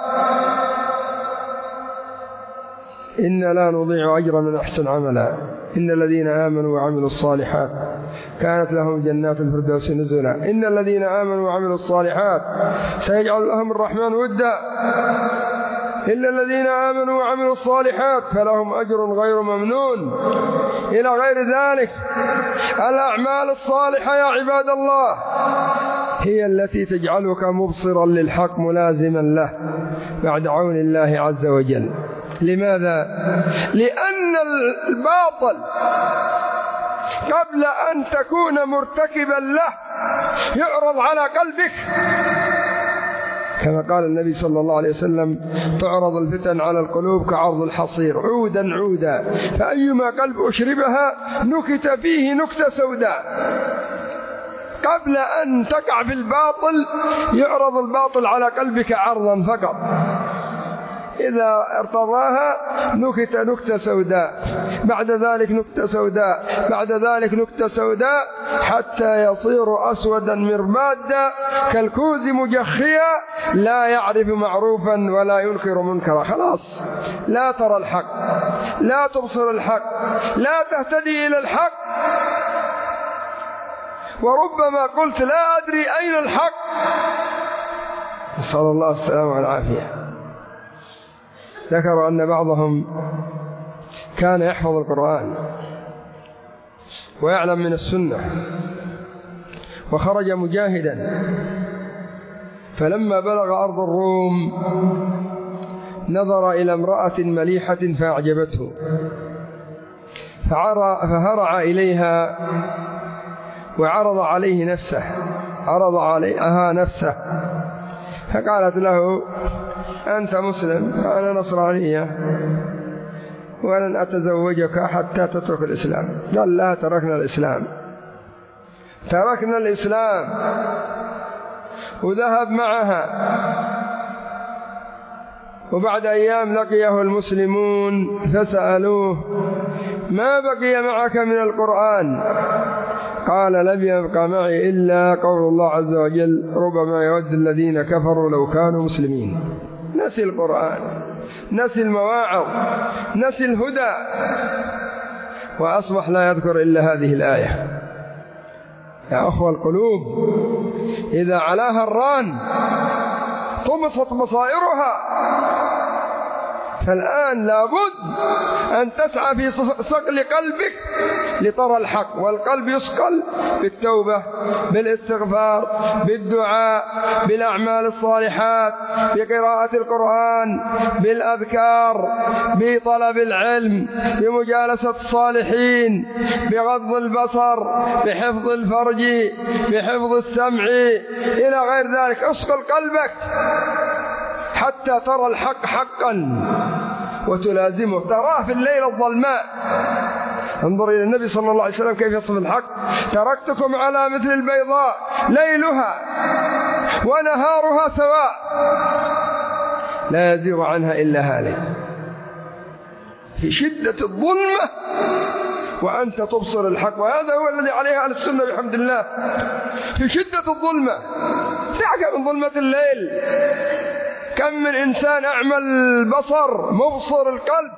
A: إن لا نضيع أجر من أحسن عملا. إن الذين آمنوا وعملوا الصالحات كانت لهم جنات الفردوس نزلا. إن الذين آمنوا وعملوا الصالحات سيجعل لهم الرحمن ودا. إلا الذين آمنوا وعملوا الصالحات فلهم أجر غير ممنون، إلى غير ذلك. الأعمال الصالحة يا عباد الله هي التي تجعلك مبصرا للحق ملازما له بعد عون الله عز وجل. لماذا؟ لأن الباطل قبل أن تكون مرتكبا له يعرض على قلبك، كما قال النبي صلى الله عليه وسلم: تعرض الفتن على القلوب كعرض الحصير عودا عودا، فأيما قلب أشربها نكت فيه نكتة سوداء. قبل أن تقع في الباطل يعرض الباطل على قلبك عرضا فقط، إذا ارتضاها نكت نكتة سوداء، بعد ذلك نكتة سوداء، بعد ذلك نكتة سوداء، حتى يصير أسودا مرمادا كالكوز مجخيا لا يعرف معروفا ولا ينكر منكرا. خلاص لا ترى الحق، لا تبصر الحق، لا تهتدي إلى الحق، وربما قلت لا أدري أين الحق. نسأل الله السلامة والعافية. ذكروا أن بعضهم كان يحفظ القرآن ويعلم من السنة وخرج مجاهدا، فلما بلغ أرض الروم نظر إلى امرأة مليحة فأعجبته، فهرع إليها وعرض عليه نفسه، عرض عليها نفسه، فقالت له: أنت مسلم وأنا نصرانية ولن أتزوجك حتى تترك الإسلام. قال: لا، تركنا الإسلام، تركنا الإسلام. وذهب معها، وبعد أيام لقيه المسلمون فسألوه: ما بقي معك من القرآن؟ قال: لم يبقى معي إلا قول الله عز وجل: ربما يود الذين كفروا لو كانوا مسلمين. نسي القرآن، نسي المواعظ، نسي الهدى، وأصبح لا يذكر إلا هذه الآية. يا أخوة، القلوب إذا علاها الران طمست بصائرها، فالآن لابد أن تسعى في صقل قلبك لترى الحق. والقلب يصقل بالتوبة، بالاستغفار، بالدعاء، بالأعمال الصالحات، بقراءة القرآن، بالأذكار، بطلب العلم، بمجالسة الصالحين، بغض البصر، بحفظ الفرج، بحفظ السمع، إلى غير ذلك. اصقل قلبك حتى ترى الحق حقا وتلازمه، تراه في الليل الظلماء. انظر إلى النبي صلى الله عليه وسلم كيف يصف الحق: تركتكم على مثل البيضاء ليلها ونهارها سواء لا يزيغ عنها إلا هالك. في شدة الظلمة وأنت تبصر الحق، وهذا هو الذي عليه أهل السنة بحمد الله. في شدة الظلمة، دعك من ظلمة الليل. كم من إنسان أعمى البصر مبصر القلب،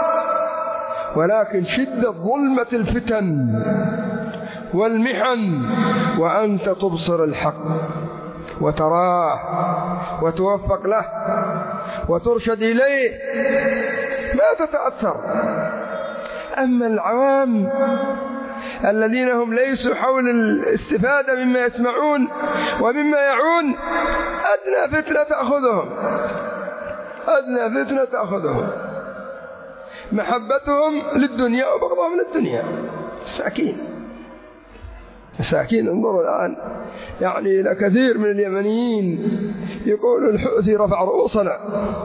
A: ولكن شدة ظلمة الفتن والمحن وأنت تبصر الحق. وتراه وتوفق له وترشد إليه ما تتأثر. أما العوام الذين هم ليسوا حول الاستفادة مما يسمعون ومما يعون، أدنى فتنة تأخذهم، أدنى فتنة تأخذهم محبتهم للدنيا وبغضهم للدنيا. مساكين مساكين. انظروا الآن يعني إلى كثير من اليمنيين يقول الحوثي رفع رؤوسنا،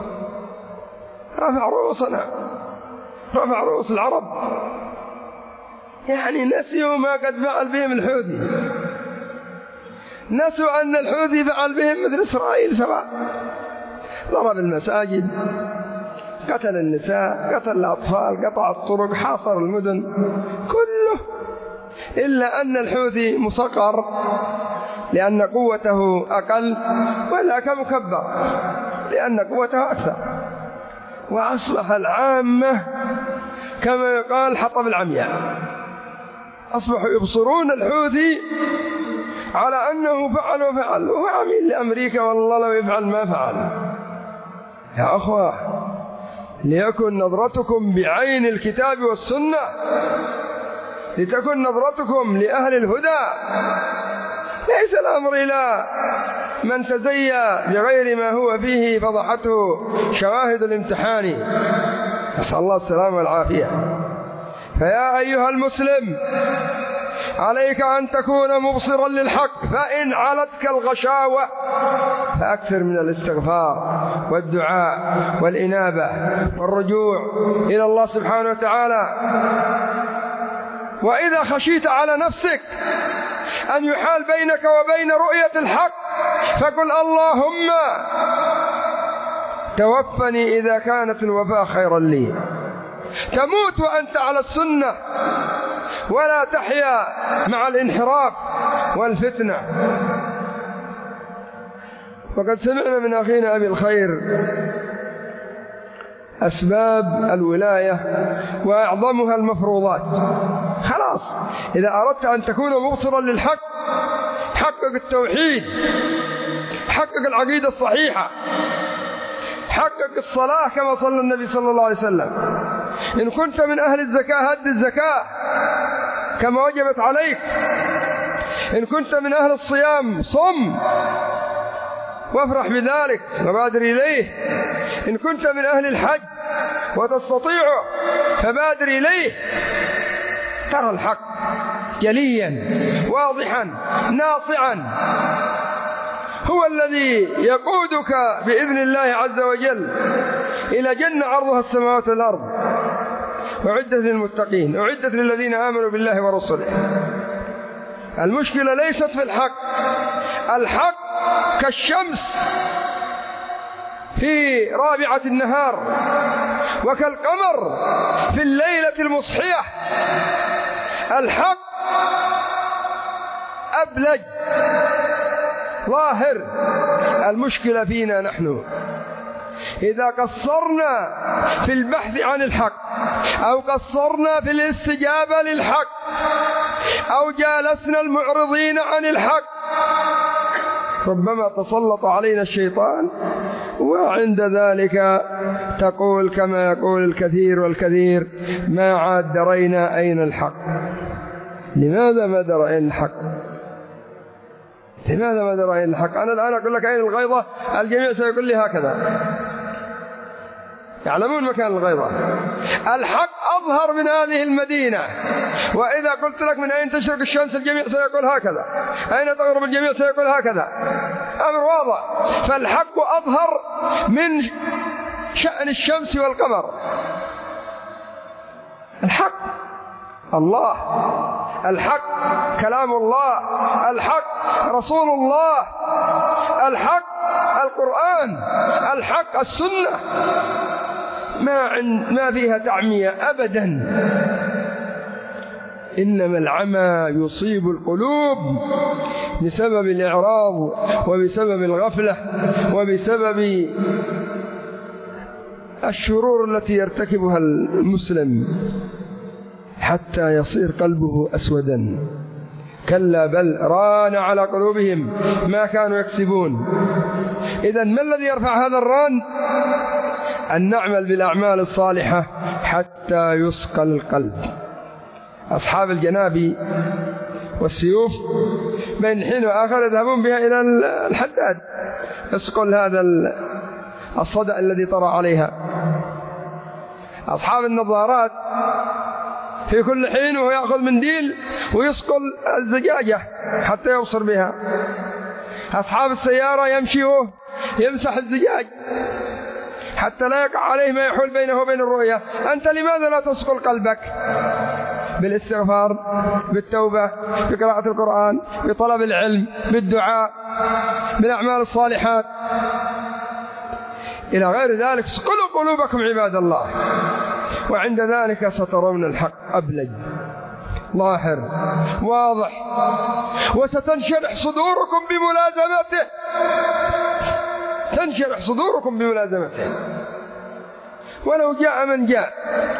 A: رفع رؤوسنا، رفع رؤوس العرب. يعني نسيوا ما قد فعل بهم الحوثي، نسوا أن الحوثي فعل بهم مثل إسرائيل سواء. ضرب المساجد، قتل النساء، قتل الأطفال، قطع الطرق، حاصر المدن، كله. إلا أن الحوثي مصغر لأن قوته أقل، ولا كمكبر لأن قوته أكثر. وأصبح العامة كما يقال حطب العمياء، أصبحوا يبصرون الحوثي على أنه فعل وفعل، وهو عميل لأمريكا والله لو يفعل ما فعل. يا أخوة، ليكن نظرتكم بعين الكتاب والسنة، لتكن نظرتكم لأهل الهدى، ليس الأمر إلى من تزيى بغير ما هو فيه فضحته شواهد الامتحان، نسأل الله السلامة والعافية. فيا أيها المسلم، عليك أن تكون مبصرا للحق، فإن علتك الغشاوة فأكثر من الاستغفار والدعاء والإنابة والرجوع إلى الله سبحانه وتعالى. وإذا خشيت على نفسك أن يحال بينك وبين رؤية الحق فقل اللهم توفني إذا كانت الوفاة خيرا لي. تموت وأنت على السنة، ولا تحيا مع الانحراف والفتنة. وقد سمعنا من أخينا أبي الخير أسباب الولاية وأعظمها المفروضات. خلاص، إذا أردت أن تكون مبصرا للحق حقق التوحيد، حقق العقيدة الصحيحة، حقق الصلاة كما صلى النبي صلى الله عليه وسلم. إن كنت من أهل الزكاة هد الزكاة كما وجبت عليك. إن كنت من أهل الصيام صم وافرح بذلك وبادر إليه. إن كنت من أهل الحج وتستطيعه فبادر إليه. ترى الحق جليا واضحا ناصعا، هو الذي يقودك بإذن الله عز وجل إلى جنة عرضها السماوات والأرض، أعدت للمتقين، أعدت للذين آمنوا بالله ورسله. المشكلة ليست في الحق، الحق كالشمس في رابعة النهار وكالقمر في الليلة المصحية. الحق أبلج ظاهر. المشكلة فينا نحن، إذا قصرنا في البحث عن الحق أو قصرنا في الاستجابة للحق أو جالسنا المعرضين عن الحق ربما تسلط علينا الشيطان، وعند ذلك تقول كما يقول الكثير والكثير ما عاد درينا أين الحق. لماذا ما درى أين الحق؟ لماذا ما درى أين الحق؟ أنا الآن أقول لك أين الغيضة، الجميع سيقول لي هكذا، يعلمون مكان الغيضة. الحق أظهر من هذه المدينة، وإذا قلت لك من أين تشرق الشمس الجميع سيقول هكذا، أين تغرب الجميع سيقول هكذا، أمر واضح. فالحق أظهر من شأن الشمس والقمر. الحق الله، الحق كلام الله، الحق رسول الله، الحق القرآن، الحق السنة، ما عند ما فيها تعمية أبدا. إنما العمى يصيب القلوب بسبب الإعراض وبسبب الغفلة وبسبب الشرور التي يرتكبها المسلم حتى يصير قلبه أسودا كلا بل ران على قلوبهم ما كانوا يكسبون. إذن ما الذي يرفع هذا الران؟ أن نعمل بالأعمال الصالحة حتى يسقى القلب. أصحاب الجنابي والسيوف بين حين وآخر يذهبون بها إلى الحداد يسقل هذا الصدأ الذي طرى عليها. أصحاب النظارات في كل حين وهو يأخذ منديل ويسقل الزجاجة حتى يبصر بها. أصحاب السيارة يمشي يمسح الزجاج حتى لا يقع عليه ما يحول بينه وبين الرؤية. أنت لماذا لا تسقل قلبك بالاستغفار، بالتوبة، بقراءة القرآن، بطلب العلم، بالدعاء، بالأعمال الصالحات إلى غير ذلك؟ اسقلوا قلوبكم عباد الله، وعند ذلك سترون الحق أبلج ظاهر واضح، وستنشرح صدوركم بملازمته، تنشرح صدوركم بملازمته. ولو جاء من جاء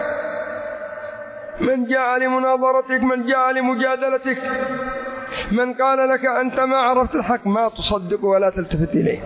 A: من جاء لمناظرتك، من جاء لمجادلتك، من قال لك أنت ما عرفت الحق، ما تصدق ولا تلتفت إليه.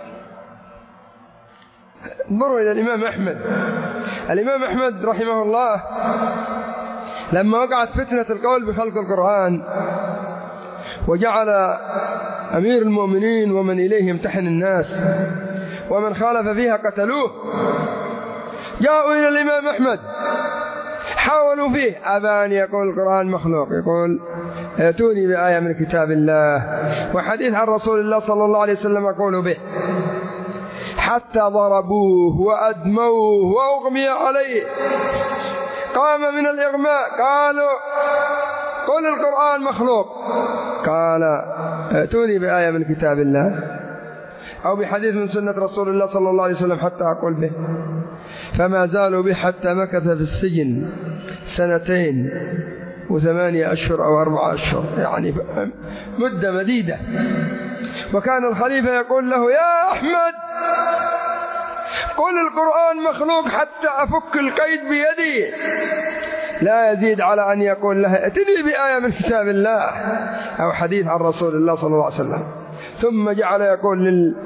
A: انظروا إلى الإمام أحمد. الإمام أحمد رحمه الله لما وقعت فتنة القول بخلق القرآن وجعل أمير المؤمنين ومن إليه يمتحن الناس ومن خالف فيها قتلوه، جاءوا إلى الإمام أحمد حاولوا فيه، أبى أن يقول القرآن مخلوق، يقول ائتوني بآية من كتاب الله وحديث عن رسول الله صلى الله عليه وسلم أقول به، حتى ضربوه وأدموه وأغمي عليه، قام من الإغماء، قالوا قل القرآن مخلوق، قال ائتوني بآية من كتاب الله أو بحديث من سنة رسول الله صلى الله عليه وسلم حتى أقول به. فما زالوا به حتى مكث في السجن سنتين وثمانية أشهر أو أربعة أشهر، يعني مدة مديدة. وكان الخليفة يقول له يا أحمد قل القرآن مخلوق حتى أفك القيد بيدي، لا يزيد على أن يقول له ائتني بآية من كتاب الله أو حديث عن رسول الله صلى الله عليه وسلم. ثم جعل يقول لل...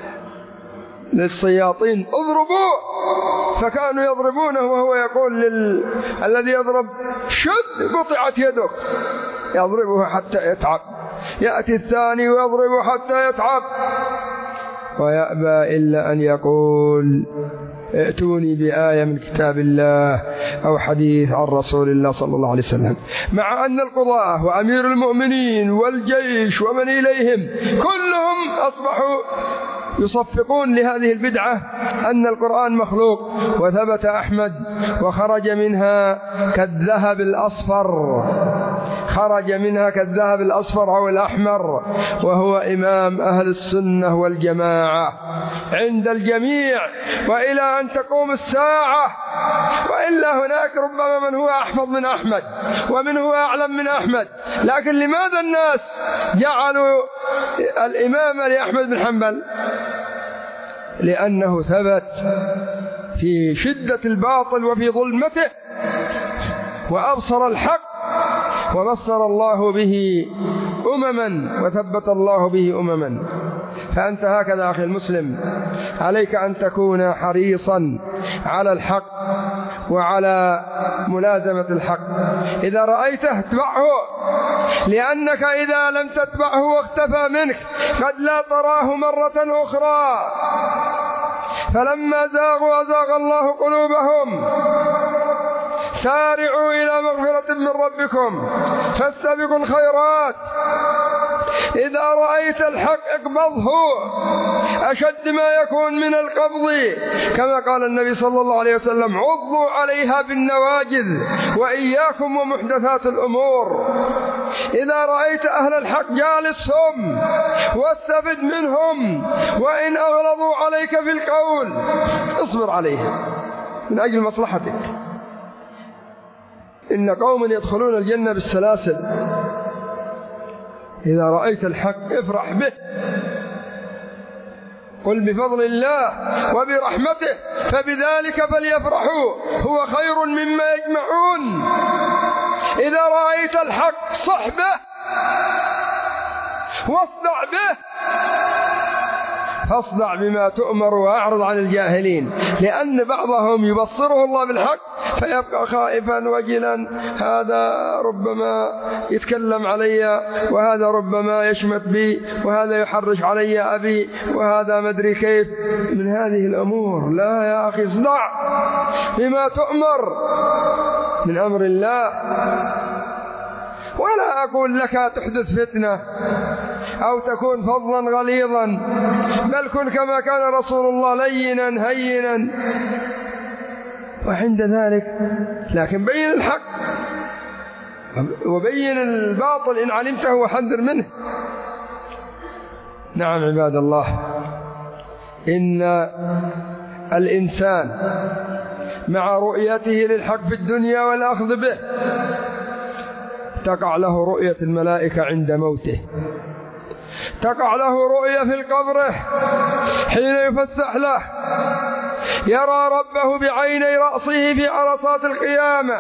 A: للسياطين اضربوه، فكانوا يضربونه وهو يقول لل... الذي يضرب شد قطعت يدك، يضربه حتى يتعب، يأتي الثاني ويضربه حتى يتعب، ويأبى إلا أن يقول ائتوني بآية من كتاب الله أو حديث عن رسول الله صلى الله عليه وسلم. مع أن القضاة وأمير المؤمنين والجيش ومن إليهم كلهم أصبحوا يصفقون لهذه البدعة أن القرآن مخلوق، وثبت أحمد وخرج منها كالذهب الأصفر، خرج منها كالذهب الأصفر أو الأحمر، وهو إمام أهل السنة والجماعة عند الجميع وإلى أن تقوم الساعة. وإلا هناك ربما من هو أحفظ من أحمد ومن هو أعلم من أحمد، لكن لماذا الناس جعلوا الإمام لأحمد بن حنبل؟ لأنه ثبت في شدة الباطل وفي ظلمته وأبصر الحق وبصر الله به أمما وثبت الله به أمما. فأنت هكذا أخي المسلم عليك أن تكون حريصا على الحق وعلى ملازمة الحق. إذا رأيته اتبعه، لأنك إذا لم تتبعه واختفى منك قد لا تراه مرة أخرى. فلما زاغوا أزاغ الله قلوبهم. سارعوا إلى مغفرة من ربكم فاستبقوا الخيرات. إذا رأيت الحق اقبضه أشد ما يكون من القبض، كما قال النبي صلى الله عليه وسلم عضوا عليها بالنواجذ وإياكم ومحدثات الأمور. إذا رأيت أهل الحق جالسهم واستفد منهم، وإن أغلظوا عليك في القول اصبر عليهم من أجل مصلحتك. إن قوم يدخلون الجنة بالسلاسل. إذا رأيت الحق افرح به، قل بفضل الله وبرحمته فبذلك فليفرحوا هو خير مما يجمعون. إذا رأيت الحق صح به واصدع به، فاصدع بما تؤمر وأعرض عن الجاهلين، لأن بعضهم يبصره الله بالحق فيبقى خائفا وجلا، هذا ربما يتكلم علي، وهذا ربما يشمت بي، وهذا يحرش علي أبي، وهذا مدري كيف من هذه الأمور. لا يا أخي، اصدع بما تؤمر من أمر الله. ولا أقول لك تحدث فتنة أو تكون فظا غليظا، بل كن كما كان رسول الله لينا هينا، وعند ذلك لكن بين الحق وبين الباطل إن علمته وحذر منه. نعم عباد الله، إن الإنسان مع رؤيته للحق في الدنيا والأخذ به تقع له رؤية الملائكة عند موته، تقع له رؤية في القبر حين يفسح له، يرى ربه بعيني رأسه في عرصات القيامة،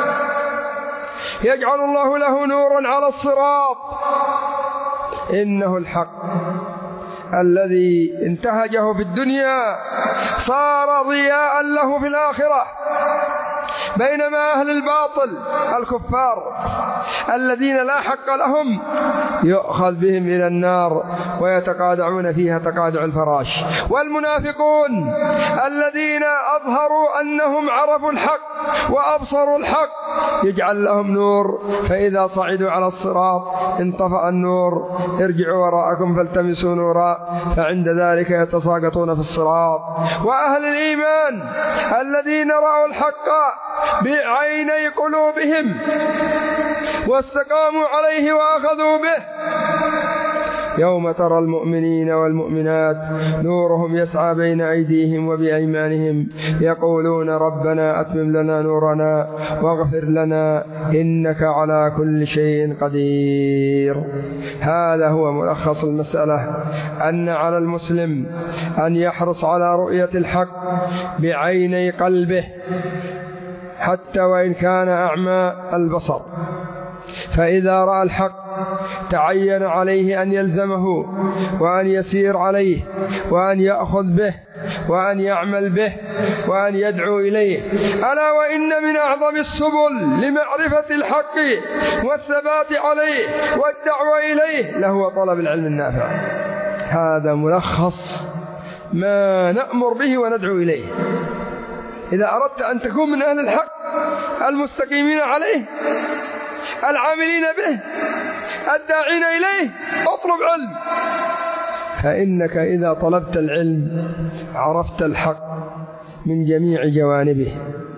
A: يجعل الله له نورا على الصراط. إنه الحق الذي انتهجه في الدنيا صار ضياء له في الآخرة، بينما أهل الباطل الكفار الذين لا حق لهم يؤخذ بهم إلى النار ويتقادعون فيها تقادع الفراش. والمنافقون الذين أظهروا أنهم عرفوا الحق وأبصروا الحق يجعل لهم نور، فإذا صعدوا على الصراط انطفأ النور، ارجعوا وراءكم فالتمسوا نورا، فعند ذلك يتساقطون في الصراط. وأهل الإيمان الذين رأوا الحق بعيني قلوبهم واستقاموا عليه وأخذوا به، يوم ترى المؤمنين والمؤمنات نورهم يسعى بين أيديهم وبأيمانهم يقولون ربنا أتمم لنا نورنا واغفر لنا إنك على كل شيء قدير. هذا هو ملخص المسألة، أن على المسلم أن يحرص على رؤية الحق بعيني قلبه حتى وإن كان أعمى البصر، فإذا رأى الحق تعين عليه أن يلزمه وأن يسير عليه وأن يأخذ به وأن يعمل به وأن يدعو إليه. ألا وإن من أعظم السبل لمعرفة الحق والثبات عليه والدعوة إليه لهو طلب العلم النافع. هذا ملخص ما نأمر به وندعو إليه. إذا أردت أن تكون من أهل الحق المستقيمين عليه العاملين به الداعين إليه اطلب علم، فإنك إذا طلبت العلم عرفت الحق من جميع جوانبه،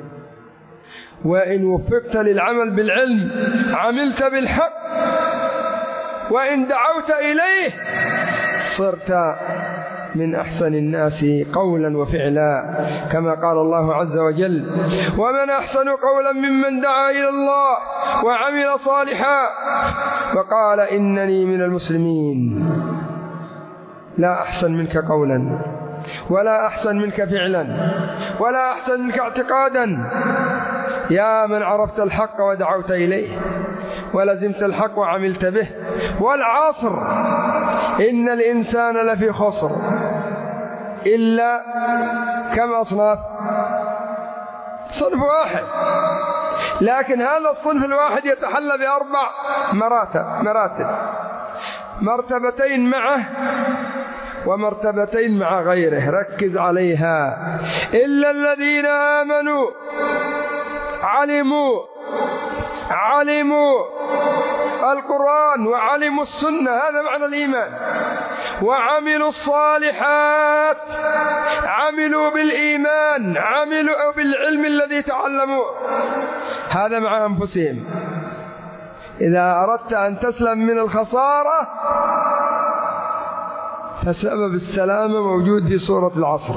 A: وإن وفقت للعمل بالعلم عملت بالحق، وإن دعوت إليه صرت من أحسن الناس قولا وفعلا، كما قال الله عز وجل ومن أحسن قولا ممن دعا إلى الله وعمل صالحا وقال إنني من المسلمين. لا أحسن منك قولا ولا أحسن منك فعلا ولا أحسن منك اعتقادا، يا من عرفت الحق ودعوت إليه ولزمت الحق وعملت به. والعصر إن الإنسان لفي خسر إلا كم أصناف؟ صنف واحد، لكن هذا الصنف الواحد يتحلى بأربع مراتب مراتب مرتبتين معه ومرتبتين مع غيره، ركز عليها. إلا الذين آمنوا علموا علموا القرآن وعلموا السنة، هذا معنى الإيمان، وعملوا الصالحات، عملوا بالإيمان، عملوا بالعلم الذي تعلموه، هذا مع أنفسهم. إذا أردت أن تسلم من الخسارة فسبب السلامة موجود في سورة العصر.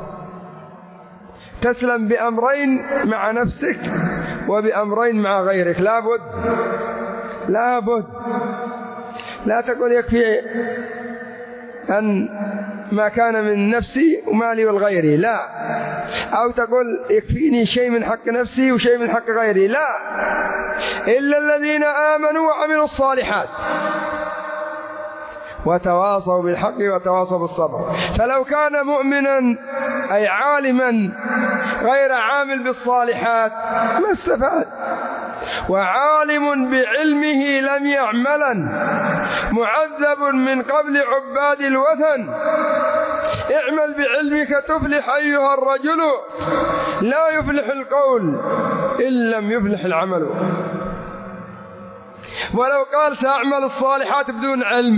A: تسلم بأمرين مع نفسك وبأمرين مع غيرك، لا بد لا بد. لا تقول يكفي أن ما كان من نفسي ومالي والغيري، لا، أو تقول يكفيني شيء من حق نفسي وشيء من حق غيري، لا. إلا الذين آمنوا وعملوا الصالحات، وتواصوا بالحق وتواصوا بالصبر. فلو كان مؤمنا أي عالما غير عامل بالصالحات ما استفاد، وعالم بعلمه لم يعملا معذب من قبل عباد الوثن. اعمل بعلمك تفلح أيها الرجل، لا يفلح القول إن لم يفلح العمل. ولو قال سأعمل الصالحات بدون علم،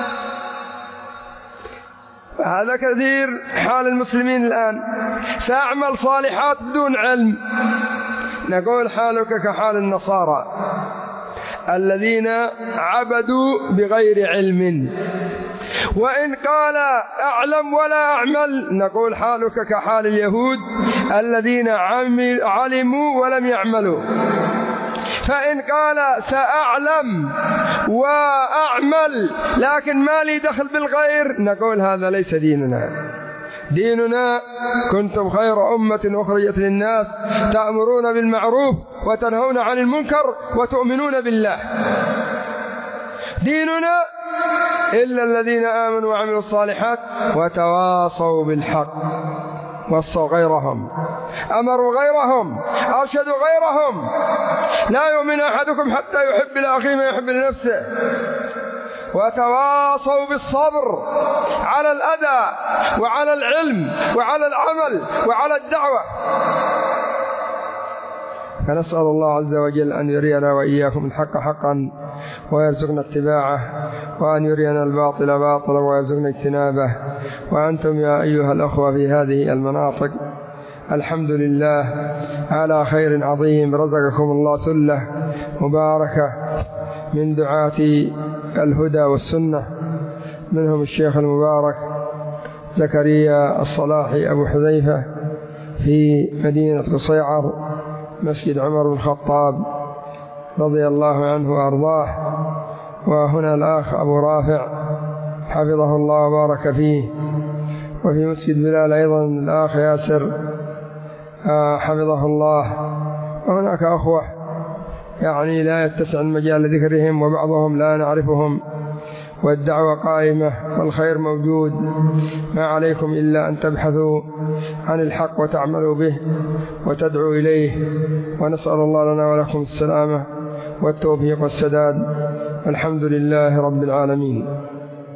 A: هذا كثير حال المسلمين الآن، سأعمل صالحات بدون علم. نقول حالك كحال النصارى الذين عبدوا بغير علم. وإن قال أعلم ولا أعمل، نقول حالك كحال اليهود الذين علموا ولم يعملوا. فإن قال سأعلم وأعمل لكن ما لي دخل بالغير، نقول هذا ليس ديننا. ديننا كنتم خير أمة أخرجت للناس تأمرون بالمعروف وتنهون عن المنكر وتؤمنون بالله. ديننا إلا الذين آمنوا وعملوا الصالحات وتواصوا بالحق وصوا غيرهم، أمروا غيرهم، أرشدوا غيرهم. لا يؤمن أحدكم حتى يحب لأخيه ما يحب لنفسه. وتواصوا بالصبر على الأذى وعلى العلم وعلى العمل وعلى الدعوة. فنسأل الله عز وجل أن يرينا وإياكم الحق حقا ويرزقنا اتباعه، وأن يرينا الباطل باطلا ويرزقنا اجتنابه. وأنتم يا أيها الأخوة في هذه المناطق الحمد لله على خير عظيم، رزقكم الله سلة مباركة من دعاة الهدى والسنة، منهم الشيخ المبارك زكريا الصلاحي أبو حذيفة في مدينة قصيعر مسجد عمر بن الخطاب رضي الله عنه وأرضاه. وهنا الأخ أبو رافع حفظه الله وبارك فيه. وفي مسجد بلال أيضا الأخ ياسر حفظه الله. وهناك أخوة يعني لا يتسع المجال لذكرهم وبعضهم لا نعرفهم، والدعوة قائمة والخير موجود. ما عليكم إلا أن تبحثوا عن الحق وتعملوا به وتدعوا إليه. ونسأل الله لنا ولكم السلامة والتوفيق والسداد. الحمد لله رب العالمين.